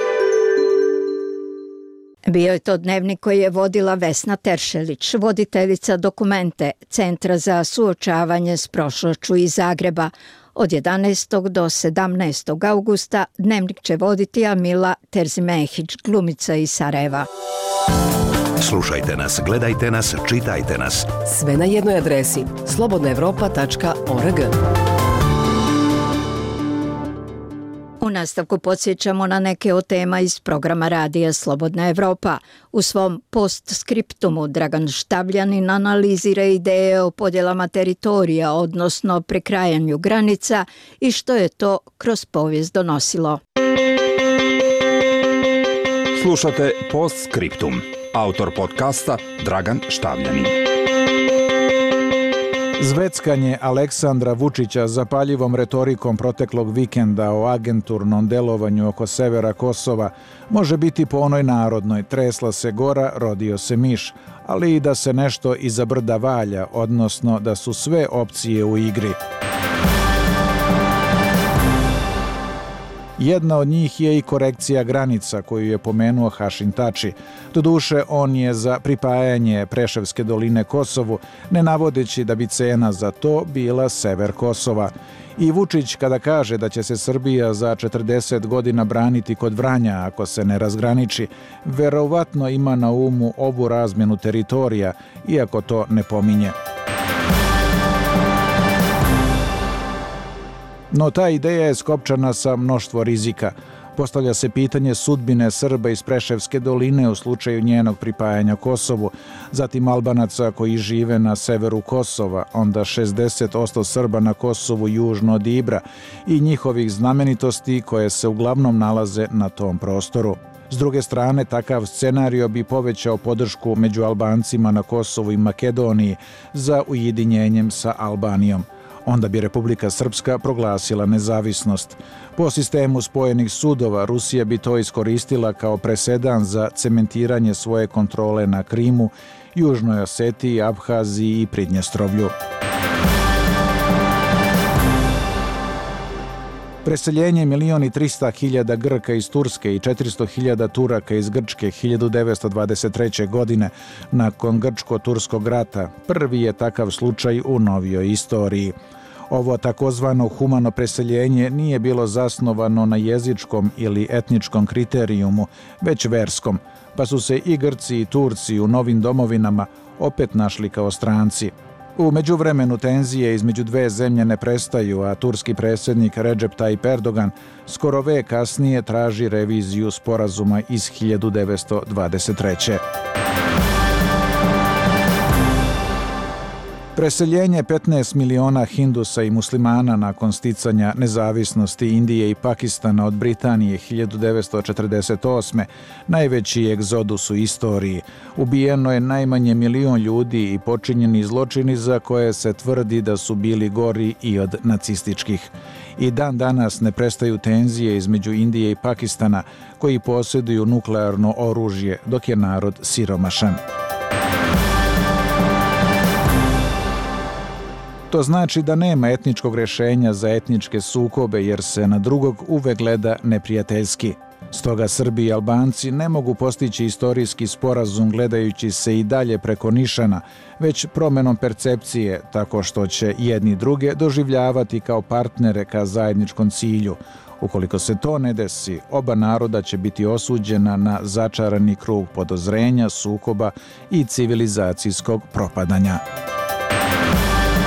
[SPEAKER 10] Bio je to dnevnik koji je vodila Vesna Teršelić, voditeljica dokumente Centra za suočavanje s prošlošću iz Zagreba. Od 11. do 17. augusta dnevnik će voditi Amila Terzimehić, glumica iz Sarajeva.
[SPEAKER 2] Slušajte nas, gledajte nas, čitajte nas.
[SPEAKER 7] Sve na jednoj adresi slobodnaevropa.org.
[SPEAKER 10] U nastavku podsjećamo na neke od tema iz programa radija Slobodna Evropa. U svom postskriptumu Dragan Štavljanin analizira ideje o podjelama teritorija, odnosno prekrajanju granica i što je to kroz povijest donosilo.
[SPEAKER 3] Slušate Postskriptum. Autor podcasta Dragan Štavljanin.
[SPEAKER 9] Zveckanje Aleksandra Vučića zapaljivom retorikom proteklog vikenda o agenturnom delovanju oko severa Kosova može biti po onoj narodnoj tresla se gora, rodio se miš, ali i da se nešto iza brda valja, odnosno da su sve opcije u igri. Jedna od njih je i korekcija granica koju je pomenuo Hašim Tači. Doduše, on je za pripajanje Preševske doline Kosovu, ne navodeći da bi cena za to bila sever Kosova. I Vučić kada kaže da će se Srbija za 40 godina braniti kod Vranja ako se ne razgraniči, verovatno ima na umu ovu razmjenu teritorija, iako to ne pominje. No ta ideja je skopčana sa mnoštvo rizika. Postavlja se pitanje sudbine Srba iz Preševske doline u slučaju njenog pripajanja Kosovu, zatim Albanaca koji žive na severu Kosova, onda 60% Srba na Kosovu južno od Ibra i njihovih znamenitosti koje se uglavnom nalaze na tom prostoru. S druge strane, takav scenario bi povećao podršku među Albancima na Kosovu i Makedoniji za ujedinjenjem sa Albanijom. Onda bi Republika Srpska proglasila nezavisnost. Po sistemu spojenih sudova, Rusija bi to iskoristila kao presedan za cementiranje svoje kontrole na Krimu, Južnoj Osetiji, Abhaziji i Pridnjestrovlju. Preseljenje 1.300.000 Grka iz Turske i 400.000 Turaka iz Grčke 1923. godine nakon Grčko-Turskog rata prvi je takav slučaj u novijoj istoriji. Ovo takozvano humano preseljenje nije bilo zasnovano na jezičkom ili etničkom kriterijumu, već verskom, pa su se i Grci i Turci u novim domovinama opet našli kao stranci. U međuvremenu tenzije između dve zemlje ne prestaju, a turski predsjednik Recep Tayyip Erdogan skoro vek kasnije traži reviziju sporazuma iz 1923. Preseljenje 15 miliona Hindusa i muslimana nakon sticanja nezavisnosti Indije i Pakistana od Britanije 1948. najveći egzodus u istoriji. Ubijeno je najmanje 1 milion ljudi i počinjeni zločini za koje se tvrdi da su bili gori i od nacističkih. I dan danas ne prestaju tenzije između Indije i Pakistana koji posjeduju nuklearno oružje dok je narod siromašan. To znači da nema etničkog rješenja za etničke sukobe jer se na drugog uvek gleda neprijateljski. Stoga Srbi i Albanci ne mogu postići istorijski sporazum gledajući se i dalje preko nišana, već promjenom percepcije tako što će jedni druge doživljavati kao partnere ka zajedničkom cilju. Ukoliko se to ne desi, oba naroda će biti osuđena na začarani krug podozrenja, sukoba i civilizacijskog propadanja.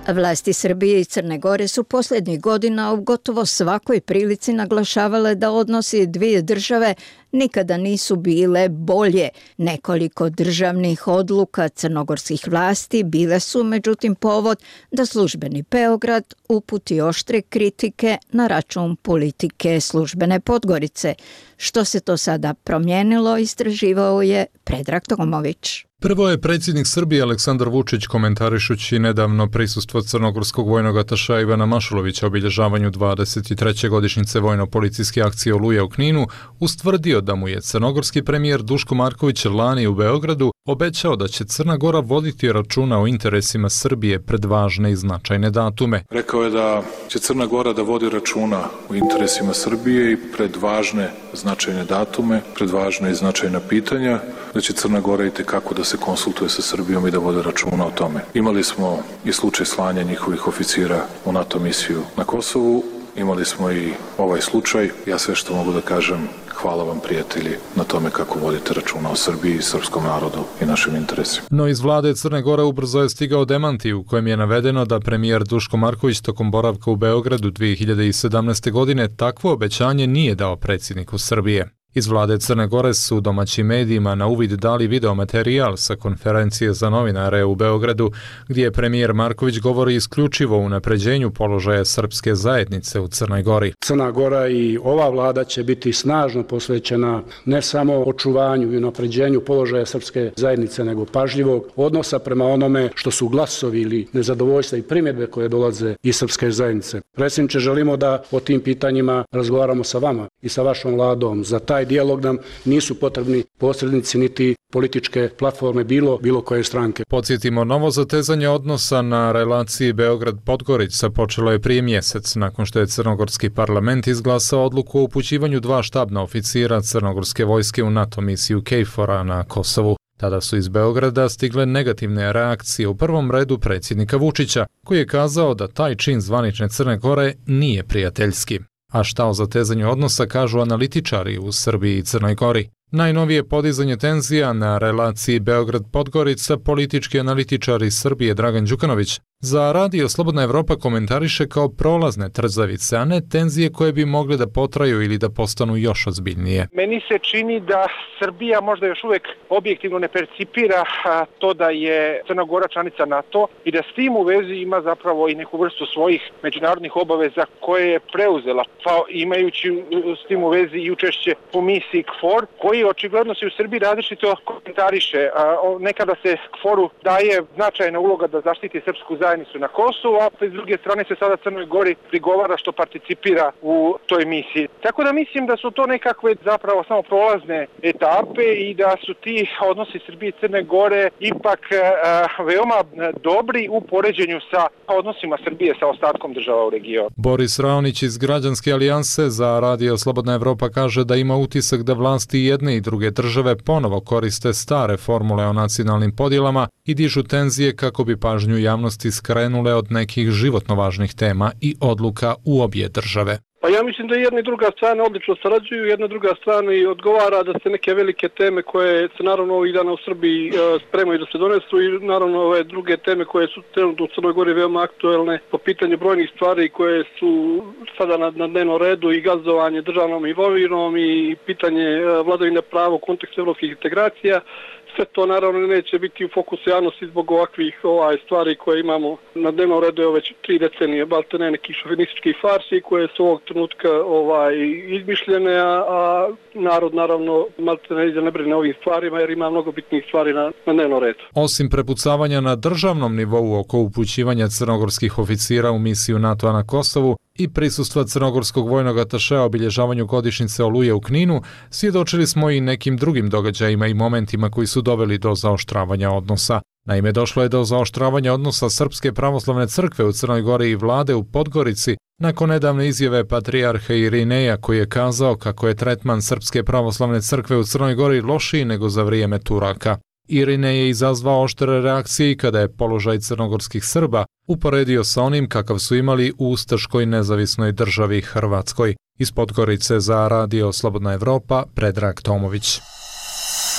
[SPEAKER 10] Vlasti Srbije i Crne Gore su posljednjih godina u gotovo svakoj prilici naglašavale da odnosi dvije države nikada nisu bile bolje. Nekoliko državnih odluka crnogorskih vlasti bile su međutim povod da službeni Beograd uputi oštre kritike na račun politike službene Podgorice. Što se to sada promijenilo, istraživao je Predrag Tomović.
[SPEAKER 17] Prvo je predsjednik Srbije Aleksandar Vučić, komentarišući nedavno prisustvo crnogorskog vojnog atašea Ivana Mašulovića obilježavanju 23. godišnjice vojno-policijske akcije Oluja u Kninu, ustvrdio da mu je crnogorski premijer Duško Marković lani u Beogradu obećao da će Crna Gora voditi računa o interesima Srbije pred važne i značajne datume.
[SPEAKER 4] Rekao je da će Crna Gora da vodi računa o interesima Srbije i pred važne značajne datume, pred važne i značajna pitanja, da će Crna Gora itekako da se konsultuje sa Srbijom i da vode računa o tome. Imali smo i slučaj slanja njihovih oficira u NATO misiju na Kosovu, imali smo i ovaj slučaj. Ja sve što mogu da kažem, hvala vam prijatelji na tome kako vodite računa o Srbiji, srpskom narodu i našim interesima.
[SPEAKER 17] No iz vlade Crne Gore ubrzo je stigao demanti u kojem je navedeno da premijer Duško Marković tokom boravka u Beogradu 2017. godine takvo obećanje nije dao predsjedniku Srbije. Iz vlade Crne Gore su domaćim medijima na uvid dali videomaterijal sa konferencije za novinare u Beogradu, gdje premijer Marković govori isključivo o unapređenju položaja srpske zajednice u Crnoj Gori.
[SPEAKER 8] Crna Gora i ova vlada će biti snažno posvećena ne samo očuvanju i unapređenju položaja srpske zajednice, nego pažljivog odnosa prema onome što su glasovi ili nezadovoljstva i primjedbe koje dolaze iz srpske zajednice. Predsjedniče, želimo da o tim pitanjima razgovaramo sa vama i sa vašom vladom. Za taj dijalog nam nisu potrebni posrednici niti političke platforme bilo koje stranke.
[SPEAKER 17] Podsjetimo, novo zatezanje odnosa na relaciji Beograd-Podgorica počelo je prije mjesec, nakon što je crnogorski parlament izglasao odluku o upućivanju 2 štabna oficira crnogorske vojske u NATO misiju KFOR-a na Kosovu. Tada su iz Beograda stigle negativne reakcije, u prvom redu predsjednika Vučića, koji je kazao da taj čin zvanične Crne Gore nije prijateljski. A šta o zatezanju odnosa kažu analitičari u Srbiji i Crnoj Gori? Najnovije podizanje tenzija na relaciji Beograd-Podgorica politički analitičar iz Srbije Dragan Đukanović za Radio Slobodna Evropa komentariše kao prolazne trzavice, a ne tenzije koje bi mogle da potraju ili da postanu još ozbiljnije.
[SPEAKER 25] Meni se čini da Srbija možda još uvijek objektivno ne percipira to da je Crna Gora članica NATO i da s tim u vezi ima zapravo i neku vrstu svojih međunarodnih obaveza koje je preuzela, pa imajući s tim u vezi i učešće u misiji KFOR, koji očigledno se u Srbiji različito komentariše. Nekada se KFOR-u daje značajna uloga da zaštiti srpsku zajednicu na Kosovu, a s druge strane se sada Crnoj Gori prigovara što participira u toj misiji. Tako da mislim da su to nekakve zapravo samo prolazne etape i da su ti odnosi Srbije i Crne Gore ipak veoma dobri u poređenju sa odnosima Srbije sa ostatkom država u regionu.
[SPEAKER 17] Boris Raonić iz Građanske alijanse za Radio Slobodna Evropa kaže da ima utisak da vlasti jedne i druge države ponovo koriste stare formule o nacionalnim podjelama i dižu tenzije kako bi pažnju javnosti skrenule od nekih životno važnih tema i odluka u obje države.
[SPEAKER 25] Pa ja mislim da jedna i druga strana odlično sarađuju, jedna druga strana i odgovara da se neke velike teme koje se naravno ovih dana u Srbiji spremaju da se donesu i naravno ove druge teme koje su trenutno u Crnoj Gori veoma aktuelne po pitanju brojnih stvari koje su sada na dnevnom redu i gazdovanje državnom imovinom i pitanje vladavine prava u kontekstu evropskih integracija. Sve to naravno neće biti u fokusu javnosti zbog ovakvih stvari koje imamo na dnevnom redu već 3 decenije, baltene nekih šovinističkih farsi koje su ovog trenutka izmišljene, a narod naravno maltene ne brine ovim stvarima jer ima mnogo bitnijih stvari na dnevnom redu.
[SPEAKER 17] Osim prepucavanja na državnom nivou oko upućivanja crnogorskih oficira u misiju NATO-a na Kosovu i prisustva crnogorskog vojnog atašea obilježavanju godišnjice Oluje u Kninu, svjedočili smo i nekim drugim događajima i momentima koji su doveli do zaoštravanja odnosa. Naime, došlo je do zaoštravanja odnosa Srpske pravoslavne crkve u Crnoj Gori i vlade u Podgorici nakon nedavne izjave patrijarha Irineja koji je kazao kako je tretman Srpske pravoslavne crkve u Crnoj Gori lošiji nego za vrijeme Turaka. Irinej je izazvao oštre reakcije i kada je položaj crnogorskih Srba uporedio sa onim kakav su imali u ustaškoj nezavisnoj državi Hrvatskoj. Iz Podgorice za Radio Slobodna Evropa, Predrag Tomović.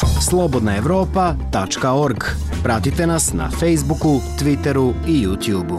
[SPEAKER 16] slobodnaevropa.org. Pratite nas na Facebooku, Twitteru i YouTubeu.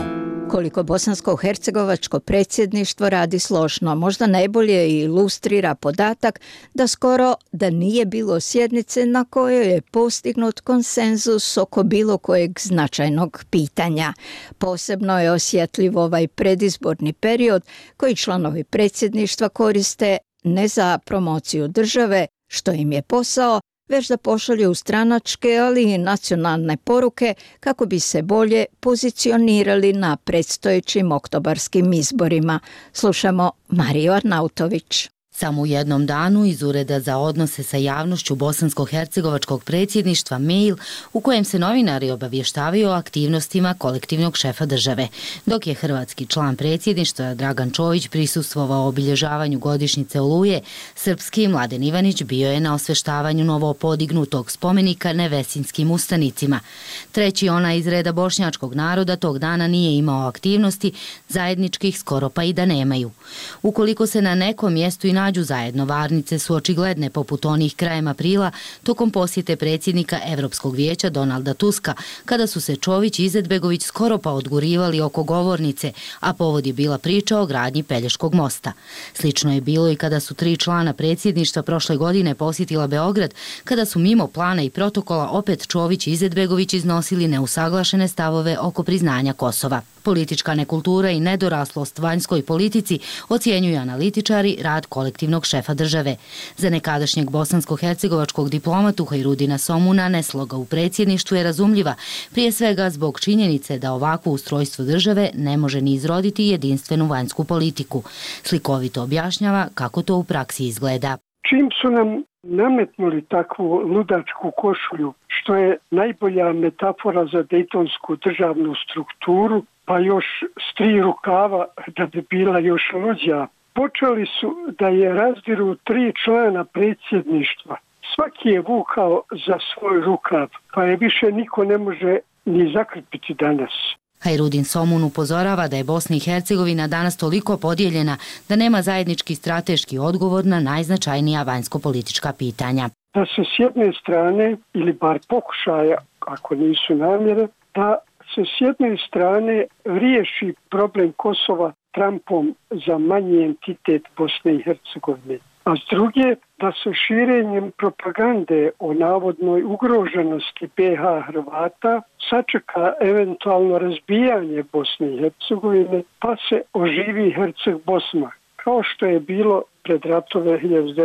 [SPEAKER 10] Koliko bosansko-hercegovačko predsjedništvo radi složno, možda najbolje ilustrira podatak da skoro da nije bilo sjednice na kojoj je postignut konsenzus oko bilo kojeg značajnog pitanja. Posebno je osjetljiv ovaj predizborni period koji članovi predsjedništva koriste ne za promociju države, što im je posao, već da pošalju stranačke, ali i nacionalne poruke kako bi se bolje pozicionirali na predstojećim oktobarskim izborima. Slušamo Mariju Arnautović.
[SPEAKER 12] Samo u jednom danu iz Ureda za odnose sa javnošću bosansko-hercegovačkog predsjedništva mail u kojem se novinari obavještavaju o aktivnostima kolektivnog šefa države, dok je hrvatski član predsjedništva Dragan Čović prisustvovao obilježavanju godišnjice Oluje, srpski Mladen Ivanić bio je na osveštavanju novo podignutog spomenika Nevesinskim ustanicima. Treći, onaj iz reda bošnjačkog naroda, tog dana nije imao aktivnosti, zajedničkih skoro pa i da nemaju. Ukoliko se na nekom mjestu i nađu zajedno, varnice su očigledne poput onih krajem aprila tokom posjete predsjednika Europskog vijeća Donalda Tuska, kada su se Čović i Izetbegović skoro pa odgurivali oko govornice, a povod je bila priča o gradnji Pelješkog mosta. Slično je bilo i kada su 3 člana predsjedništva prošle godine posjetila Beograd, kada su mimo plana i protokola opet Čović i Izetbegović iznosili neusaglašene stavove oko priznanja Kosova. Politička nekultura i nedoraslost vanjskoj politici ocjenjuju analitičari rad kolektivnog šefa države. Za nekadašnjeg bosansko-hercegovačkog diplomatu Hajrudina Somuna nesloga u predsjedništvu je razumljiva, prije svega zbog činjenice da ovakvo ustrojstvo države ne može ni izroditi jedinstvenu vanjsku politiku. Slikovito objašnjava kako to u praksi izgleda.
[SPEAKER 26] Čim su nam nametnuli takvu ludačku košulju, što je najbolja metafora za dejtonsku državnu strukturu, pa još s 3 rukava da bi bila još luđa, počeli su da je razdiru 3 člana predsjedništva. Svaki je vukao za svoj rukav, pa je više niko ne može ni zakrpiti danas.
[SPEAKER 12] Hajrudin Somun upozorava da je Bosna i Hercegovina danas toliko podijeljena da nema zajednički strateški odgovor na najznačajnija vanjsko-politička pitanja.
[SPEAKER 26] Da se s jedne strane, ili bar pokušaja, ako nisu namjere, da se s jedne strane riješi problem Kosova Trumpom za manji entitet Bosne i Hercegovine, a s druge da se širenjem propagande o navodnoj ugroženosti BiH Hrvata sačeka eventualno razbijanje Bosne i Hercegovine, pa se oživi Herceg-Bosna, kao što je bilo pred ratove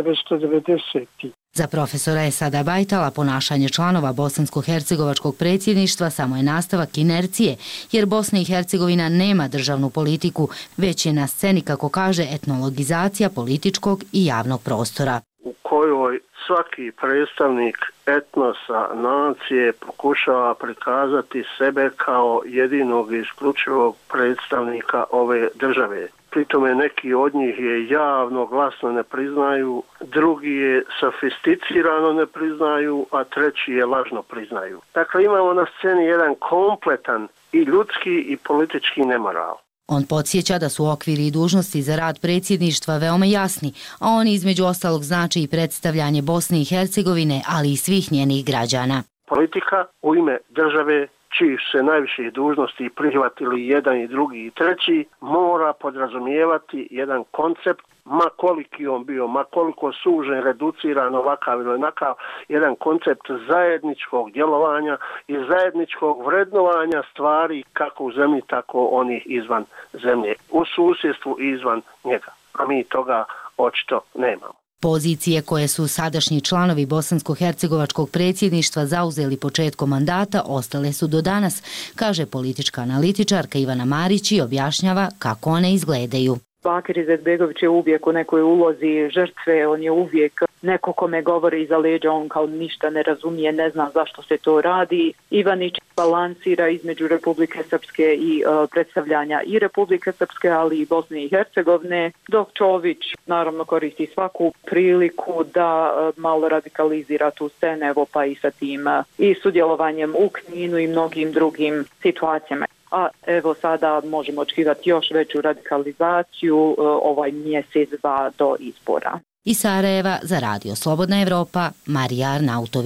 [SPEAKER 26] 1990.
[SPEAKER 12] Za profesora Esada Bajtala ponašanje članova bosansko-hercegovačkog predsjedništva samo je nastavak inercije, jer Bosna i Hercegovina nema državnu politiku, već je na sceni, kako kaže, etnologizacija političkog i javnog prostora.
[SPEAKER 13] U kojoj svaki predstavnik etnosa, nacije pokušava prikazati sebe kao jedinog i isključivog predstavnika ove države. Pritome neki od njih je javno, glasno ne priznaju, drugi je sofisticirano ne priznaju, a treći je lažno priznaju. Dakle, imamo na sceni jedan kompletan i ljudski i politički nemoral.
[SPEAKER 12] On podsjeća da su okviri i dužnosti za rad predsjedništva veoma jasni, a oni između ostalog znači i predstavljanje Bosne i Hercegovine, ali i svih njenih građana.
[SPEAKER 13] Politika u ime države, čiji se najviše dužnosti prihvatili jedan i drugi i treći, mora podrazumijevati jedan koncept, ma koliki on bio, ma koliko sužen, reduciran, ovakav ili onakav, jedan koncept zajedničkog djelovanja i zajedničkog vrednovanja stvari kako u zemlji, tako onih izvan zemlje, u susjedstvu i izvan njega. A mi toga očito nemamo.
[SPEAKER 12] Pozicije koje su sadašnji članovi bosansko-hercegovačkog predsjedništva zauzeli početkom mandata ostale su do danas, kaže politička analitičarka Ivana Marić i objašnjava kako one izgledaju.
[SPEAKER 14] Bakir Izetbegović je uvijek u nekoj ulozi žrtve, on je uvijek neko kome govori iza leđa, on kao ništa ne razumije, ne zna zašto se to radi. Ivanić balansira između Republike Srpske i predstavljanja i Republike Srpske, ali i Bosne i Hercegovine, dok Čović naravno koristi svaku priliku da malo radikalizira tu scenu, evo pa i sa tim i sudjelovanjem u Kninu i mnogim drugim situacijama. A evo sada možemo očekivati još veću radikalizaciju ovaj mjesec, 2 do izbora.
[SPEAKER 12] Iz Sarajeva za Radio Slobodna Evropa, Marija Arnautović.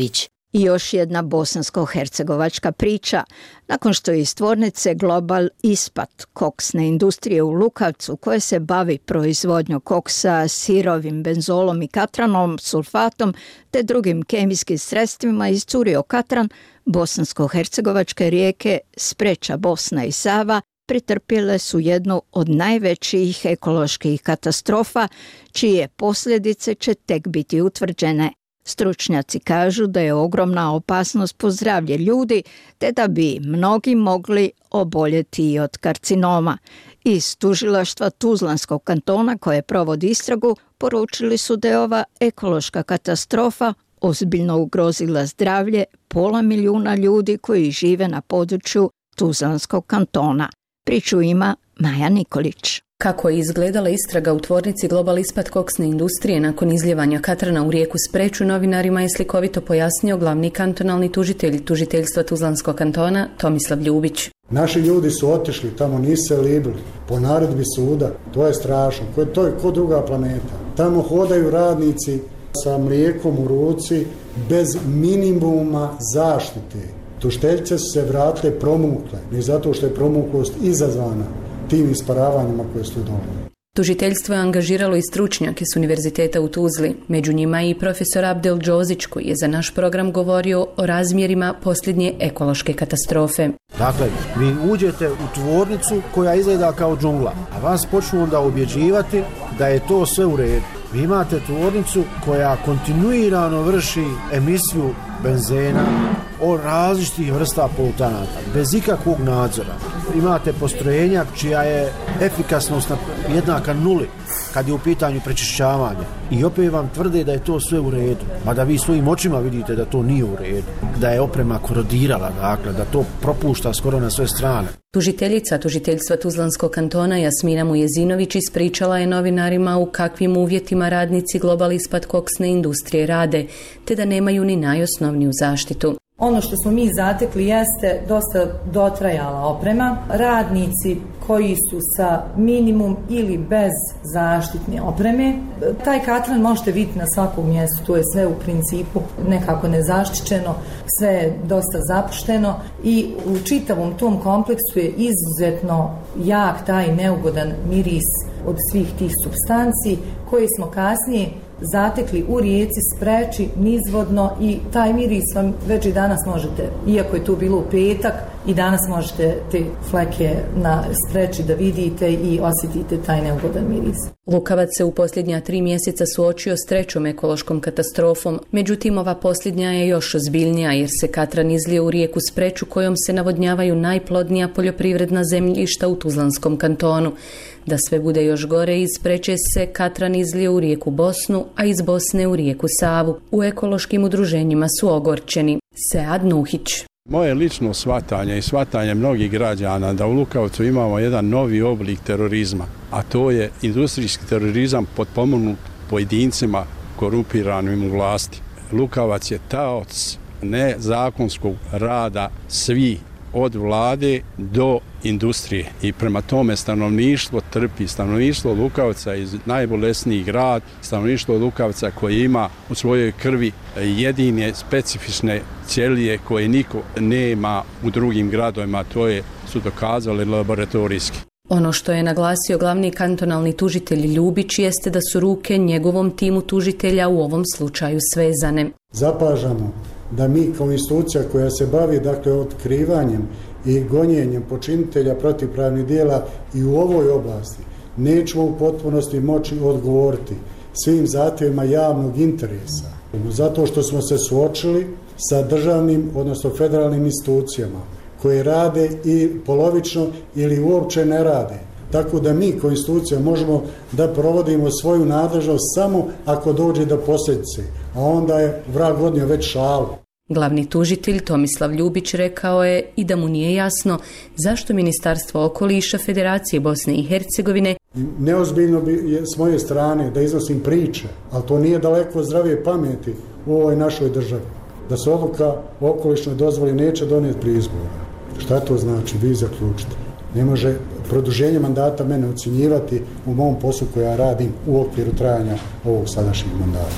[SPEAKER 10] I još jedna bosansko-hercegovačka priča. Nakon što je iz tvornice Global Ispat koksne industrije u Lukavcu, koje se bavi proizvodnjom koksa, sirovim benzolom i katranom, sulfatom te drugim kemijskim sredstvima iscurio katran, bosansko-hercegovačke rijeke Spreča, Bosna i Sava pretrpjele su jednu od najvećih ekoloških katastrofa, čije posljedice će tek biti utvrđene. Stručnjaci kažu da je ogromna opasnost po zdravlje ljudi, te da bi mnogi mogli oboljeti i od karcinoma. Iz tužilaštva Tuzlanskog kantona, koje provodi istragu, poručili su da je ova ekološka katastrofa ozbiljno ugrozila zdravlje 500 milijuna ljudi koji žive na području Tuzlanskog kantona. Priču ima Maja Nikolić.
[SPEAKER 5] Kako je izgledala istraga u tvornici Global Ispat koksne industrije nakon izljevanja katrana u rijeku Spreču, novinarima je slikovito pojasnio glavni kantonalni tužitelj tužiteljstva Tuzlanskog kantona Tomislav Ljubić.
[SPEAKER 6] Naši ljudi su otišli, tamo nisu se libili, po naredbi suda, to je strašno, to je ko druga planeta. Tamo hodaju radnici sa mlijekom u ruci bez minimuma zaštite. Tužiteljce su se vratile promukle, ne zato što je promuklost izazvana tim isparavanjima koje su donijeli.
[SPEAKER 5] Tužiteljstvo je angažiralo i stručnjake s univerziteta u Tuzli, među njima i profesor Abdel Džozić, koji je za naš program govorio o razmjerima posljednje ekološke katastrofe.
[SPEAKER 15] Dakle, vi uđete u tvornicu koja izgleda kao džungla, a vas počnu onda ubjeđivati da je to sve u redu. Vi imate tvornicu koja kontinuirano vrši emisiju benzena o različitih vrsta polutanata, bez ikakvog nadzora. Imate postrojenja čija je efikasnost jednaka nuli kad je u pitanju prečišćavanja. I opet vam tvrde da je to sve u redu, mada vi svojim očima vidite da to nije u redu, da je oprema korodirala, dakle, da to propušta skoro na sve strane.
[SPEAKER 5] Tužiteljica tužiteljstva Tuzlanskog kantona Jasmina Mujezinović ispričala je novinarima u kakvim uvjetima radnici Global Ispat koksne industrije rade, te da nemaju ni najosnovniju zaštitu.
[SPEAKER 18] Ono što smo mi zatekli jeste dosta dotrajala oprema. Radnici koji su sa minimum ili bez zaštitne opreme. Taj katran možete vidjeti na svakom mjestu, to je sve u principu nekako nezaštićeno, sve je dosta zapušteno i u čitavom tom kompleksu je izuzetno jak taj neugodan miris od svih tih supstanci koje smo kasnije zatekli u rijeci Spreči nizvodno i taj miris vam već i danas možete, iako je to bilo u petak, i danas možete te fleke na Spreči da vidite i osjetite taj neugodan miris.
[SPEAKER 5] Lukavac se u posljednja 3 mjeseca suočio s trećom ekološkom katastrofom, međutim ova posljednja je još ozbiljnija jer se katran izlije u rijeku Spreču kojom se navodnjavaju najplodnija poljoprivredna zemljišta u Tuzlanskom kantonu. Da sve bude još gore, iz Spreče se katran izlije u rijeku Bosnu, a iz Bosne u rijeku Savu. U ekološkim udruženjima su ogorčeni. Sead Nuhić.
[SPEAKER 19] Moje lično shvatanje i shvatanje mnogih građana da u Lukavcu imamo jedan novi oblik terorizma, a to je industrijski terorizam potpomognut pojedincima korumpiranim u vlasti. Lukavac je taoc nezakonskog rada svi, od vlade do industrije, i prema tome stanovništvo trpi. Stanovništvo Lukavca je najbolesniji grad, stanovništvo Lukavca koji ima u svojoj krvi jedine specifične ćelije koje niko nema u drugim gradovima, to su dokazali laboratorijski.
[SPEAKER 5] Ono što je naglasio glavni kantonalni tužitelj Ljubić jeste da su ruke njegovom timu tužitelja u ovom slučaju svezane.
[SPEAKER 6] Zapažamo da mi kao institucija koja se bavi otkrivanjem i gonjenjem počinitelja protivpravnih djela i u ovoj oblasti nećemo u potpunosti moći odgovoriti svim zahtjevima javnog interesa. Zato što smo se suočili sa državnim, odnosno federalnim institucijama koje rade i polovično ili uopće ne rade. Tako da mi kao institucija možemo da provodimo svoju nadležnost samo ako dođe do posljedice, a onda je vrag odnio već šalu.
[SPEAKER 5] Glavni tužitelj Tomislav Ljubić rekao je i da mu nije jasno zašto Ministarstvo okoliša Federacije Bosne i Hercegovine.
[SPEAKER 6] Neozbiljno je s moje strane da iznosim priče, ali to nije daleko zdravije pameti u ovoj našoj državi. Da se odluka o okolišnoj dozvoli neće donijeti prije izbora. Šta to znači? Vi zaključite. Ne može produženje mandata mene ocjenjivati u mom poslu koja radim u okviru trajanja ovog sadašnjeg mandata.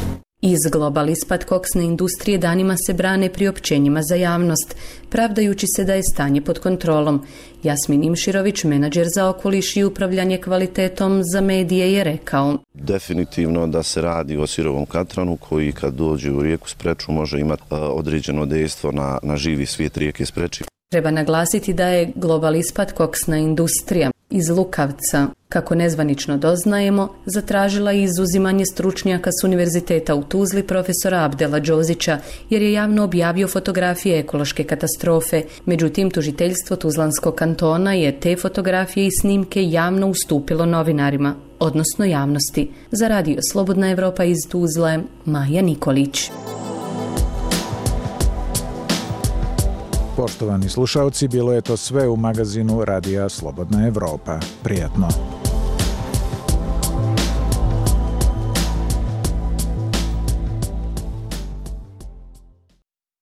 [SPEAKER 5] Iz Global ispad koksne industrije danima se brane priopćenjima za javnost, pravdajući se da je stanje pod kontrolom. Jasmin Imširović, menadžer za okoliš i upravljanje kvalitetom za medije, je rekao:
[SPEAKER 1] definitivno da se radi o sirovom katranu koji kad dođe u rijeku Spreču može imati određeno dejstvo na živi svijet rijeke Spreči.
[SPEAKER 5] Treba naglasiti da je Global ispad koksna industrija iz Lukavca, kako nezvanično doznajemo, zatražila izuzimanje stručnjaka s Univerziteta u Tuzli profesora Abdela Đozića, jer je javno objavio fotografije ekološke katastrofe. Međutim, tužiteljstvo Tuzlanskog kantona je te fotografije i snimke javno ustupilo novinarima, odnosno javnosti. Za radio Slobodna Evropa iz Tuzle, Maja Nikolić.
[SPEAKER 9] Poštovani slušalci, bilo je to sve u magazinu Radija Slobodna Evropa. Prijatno.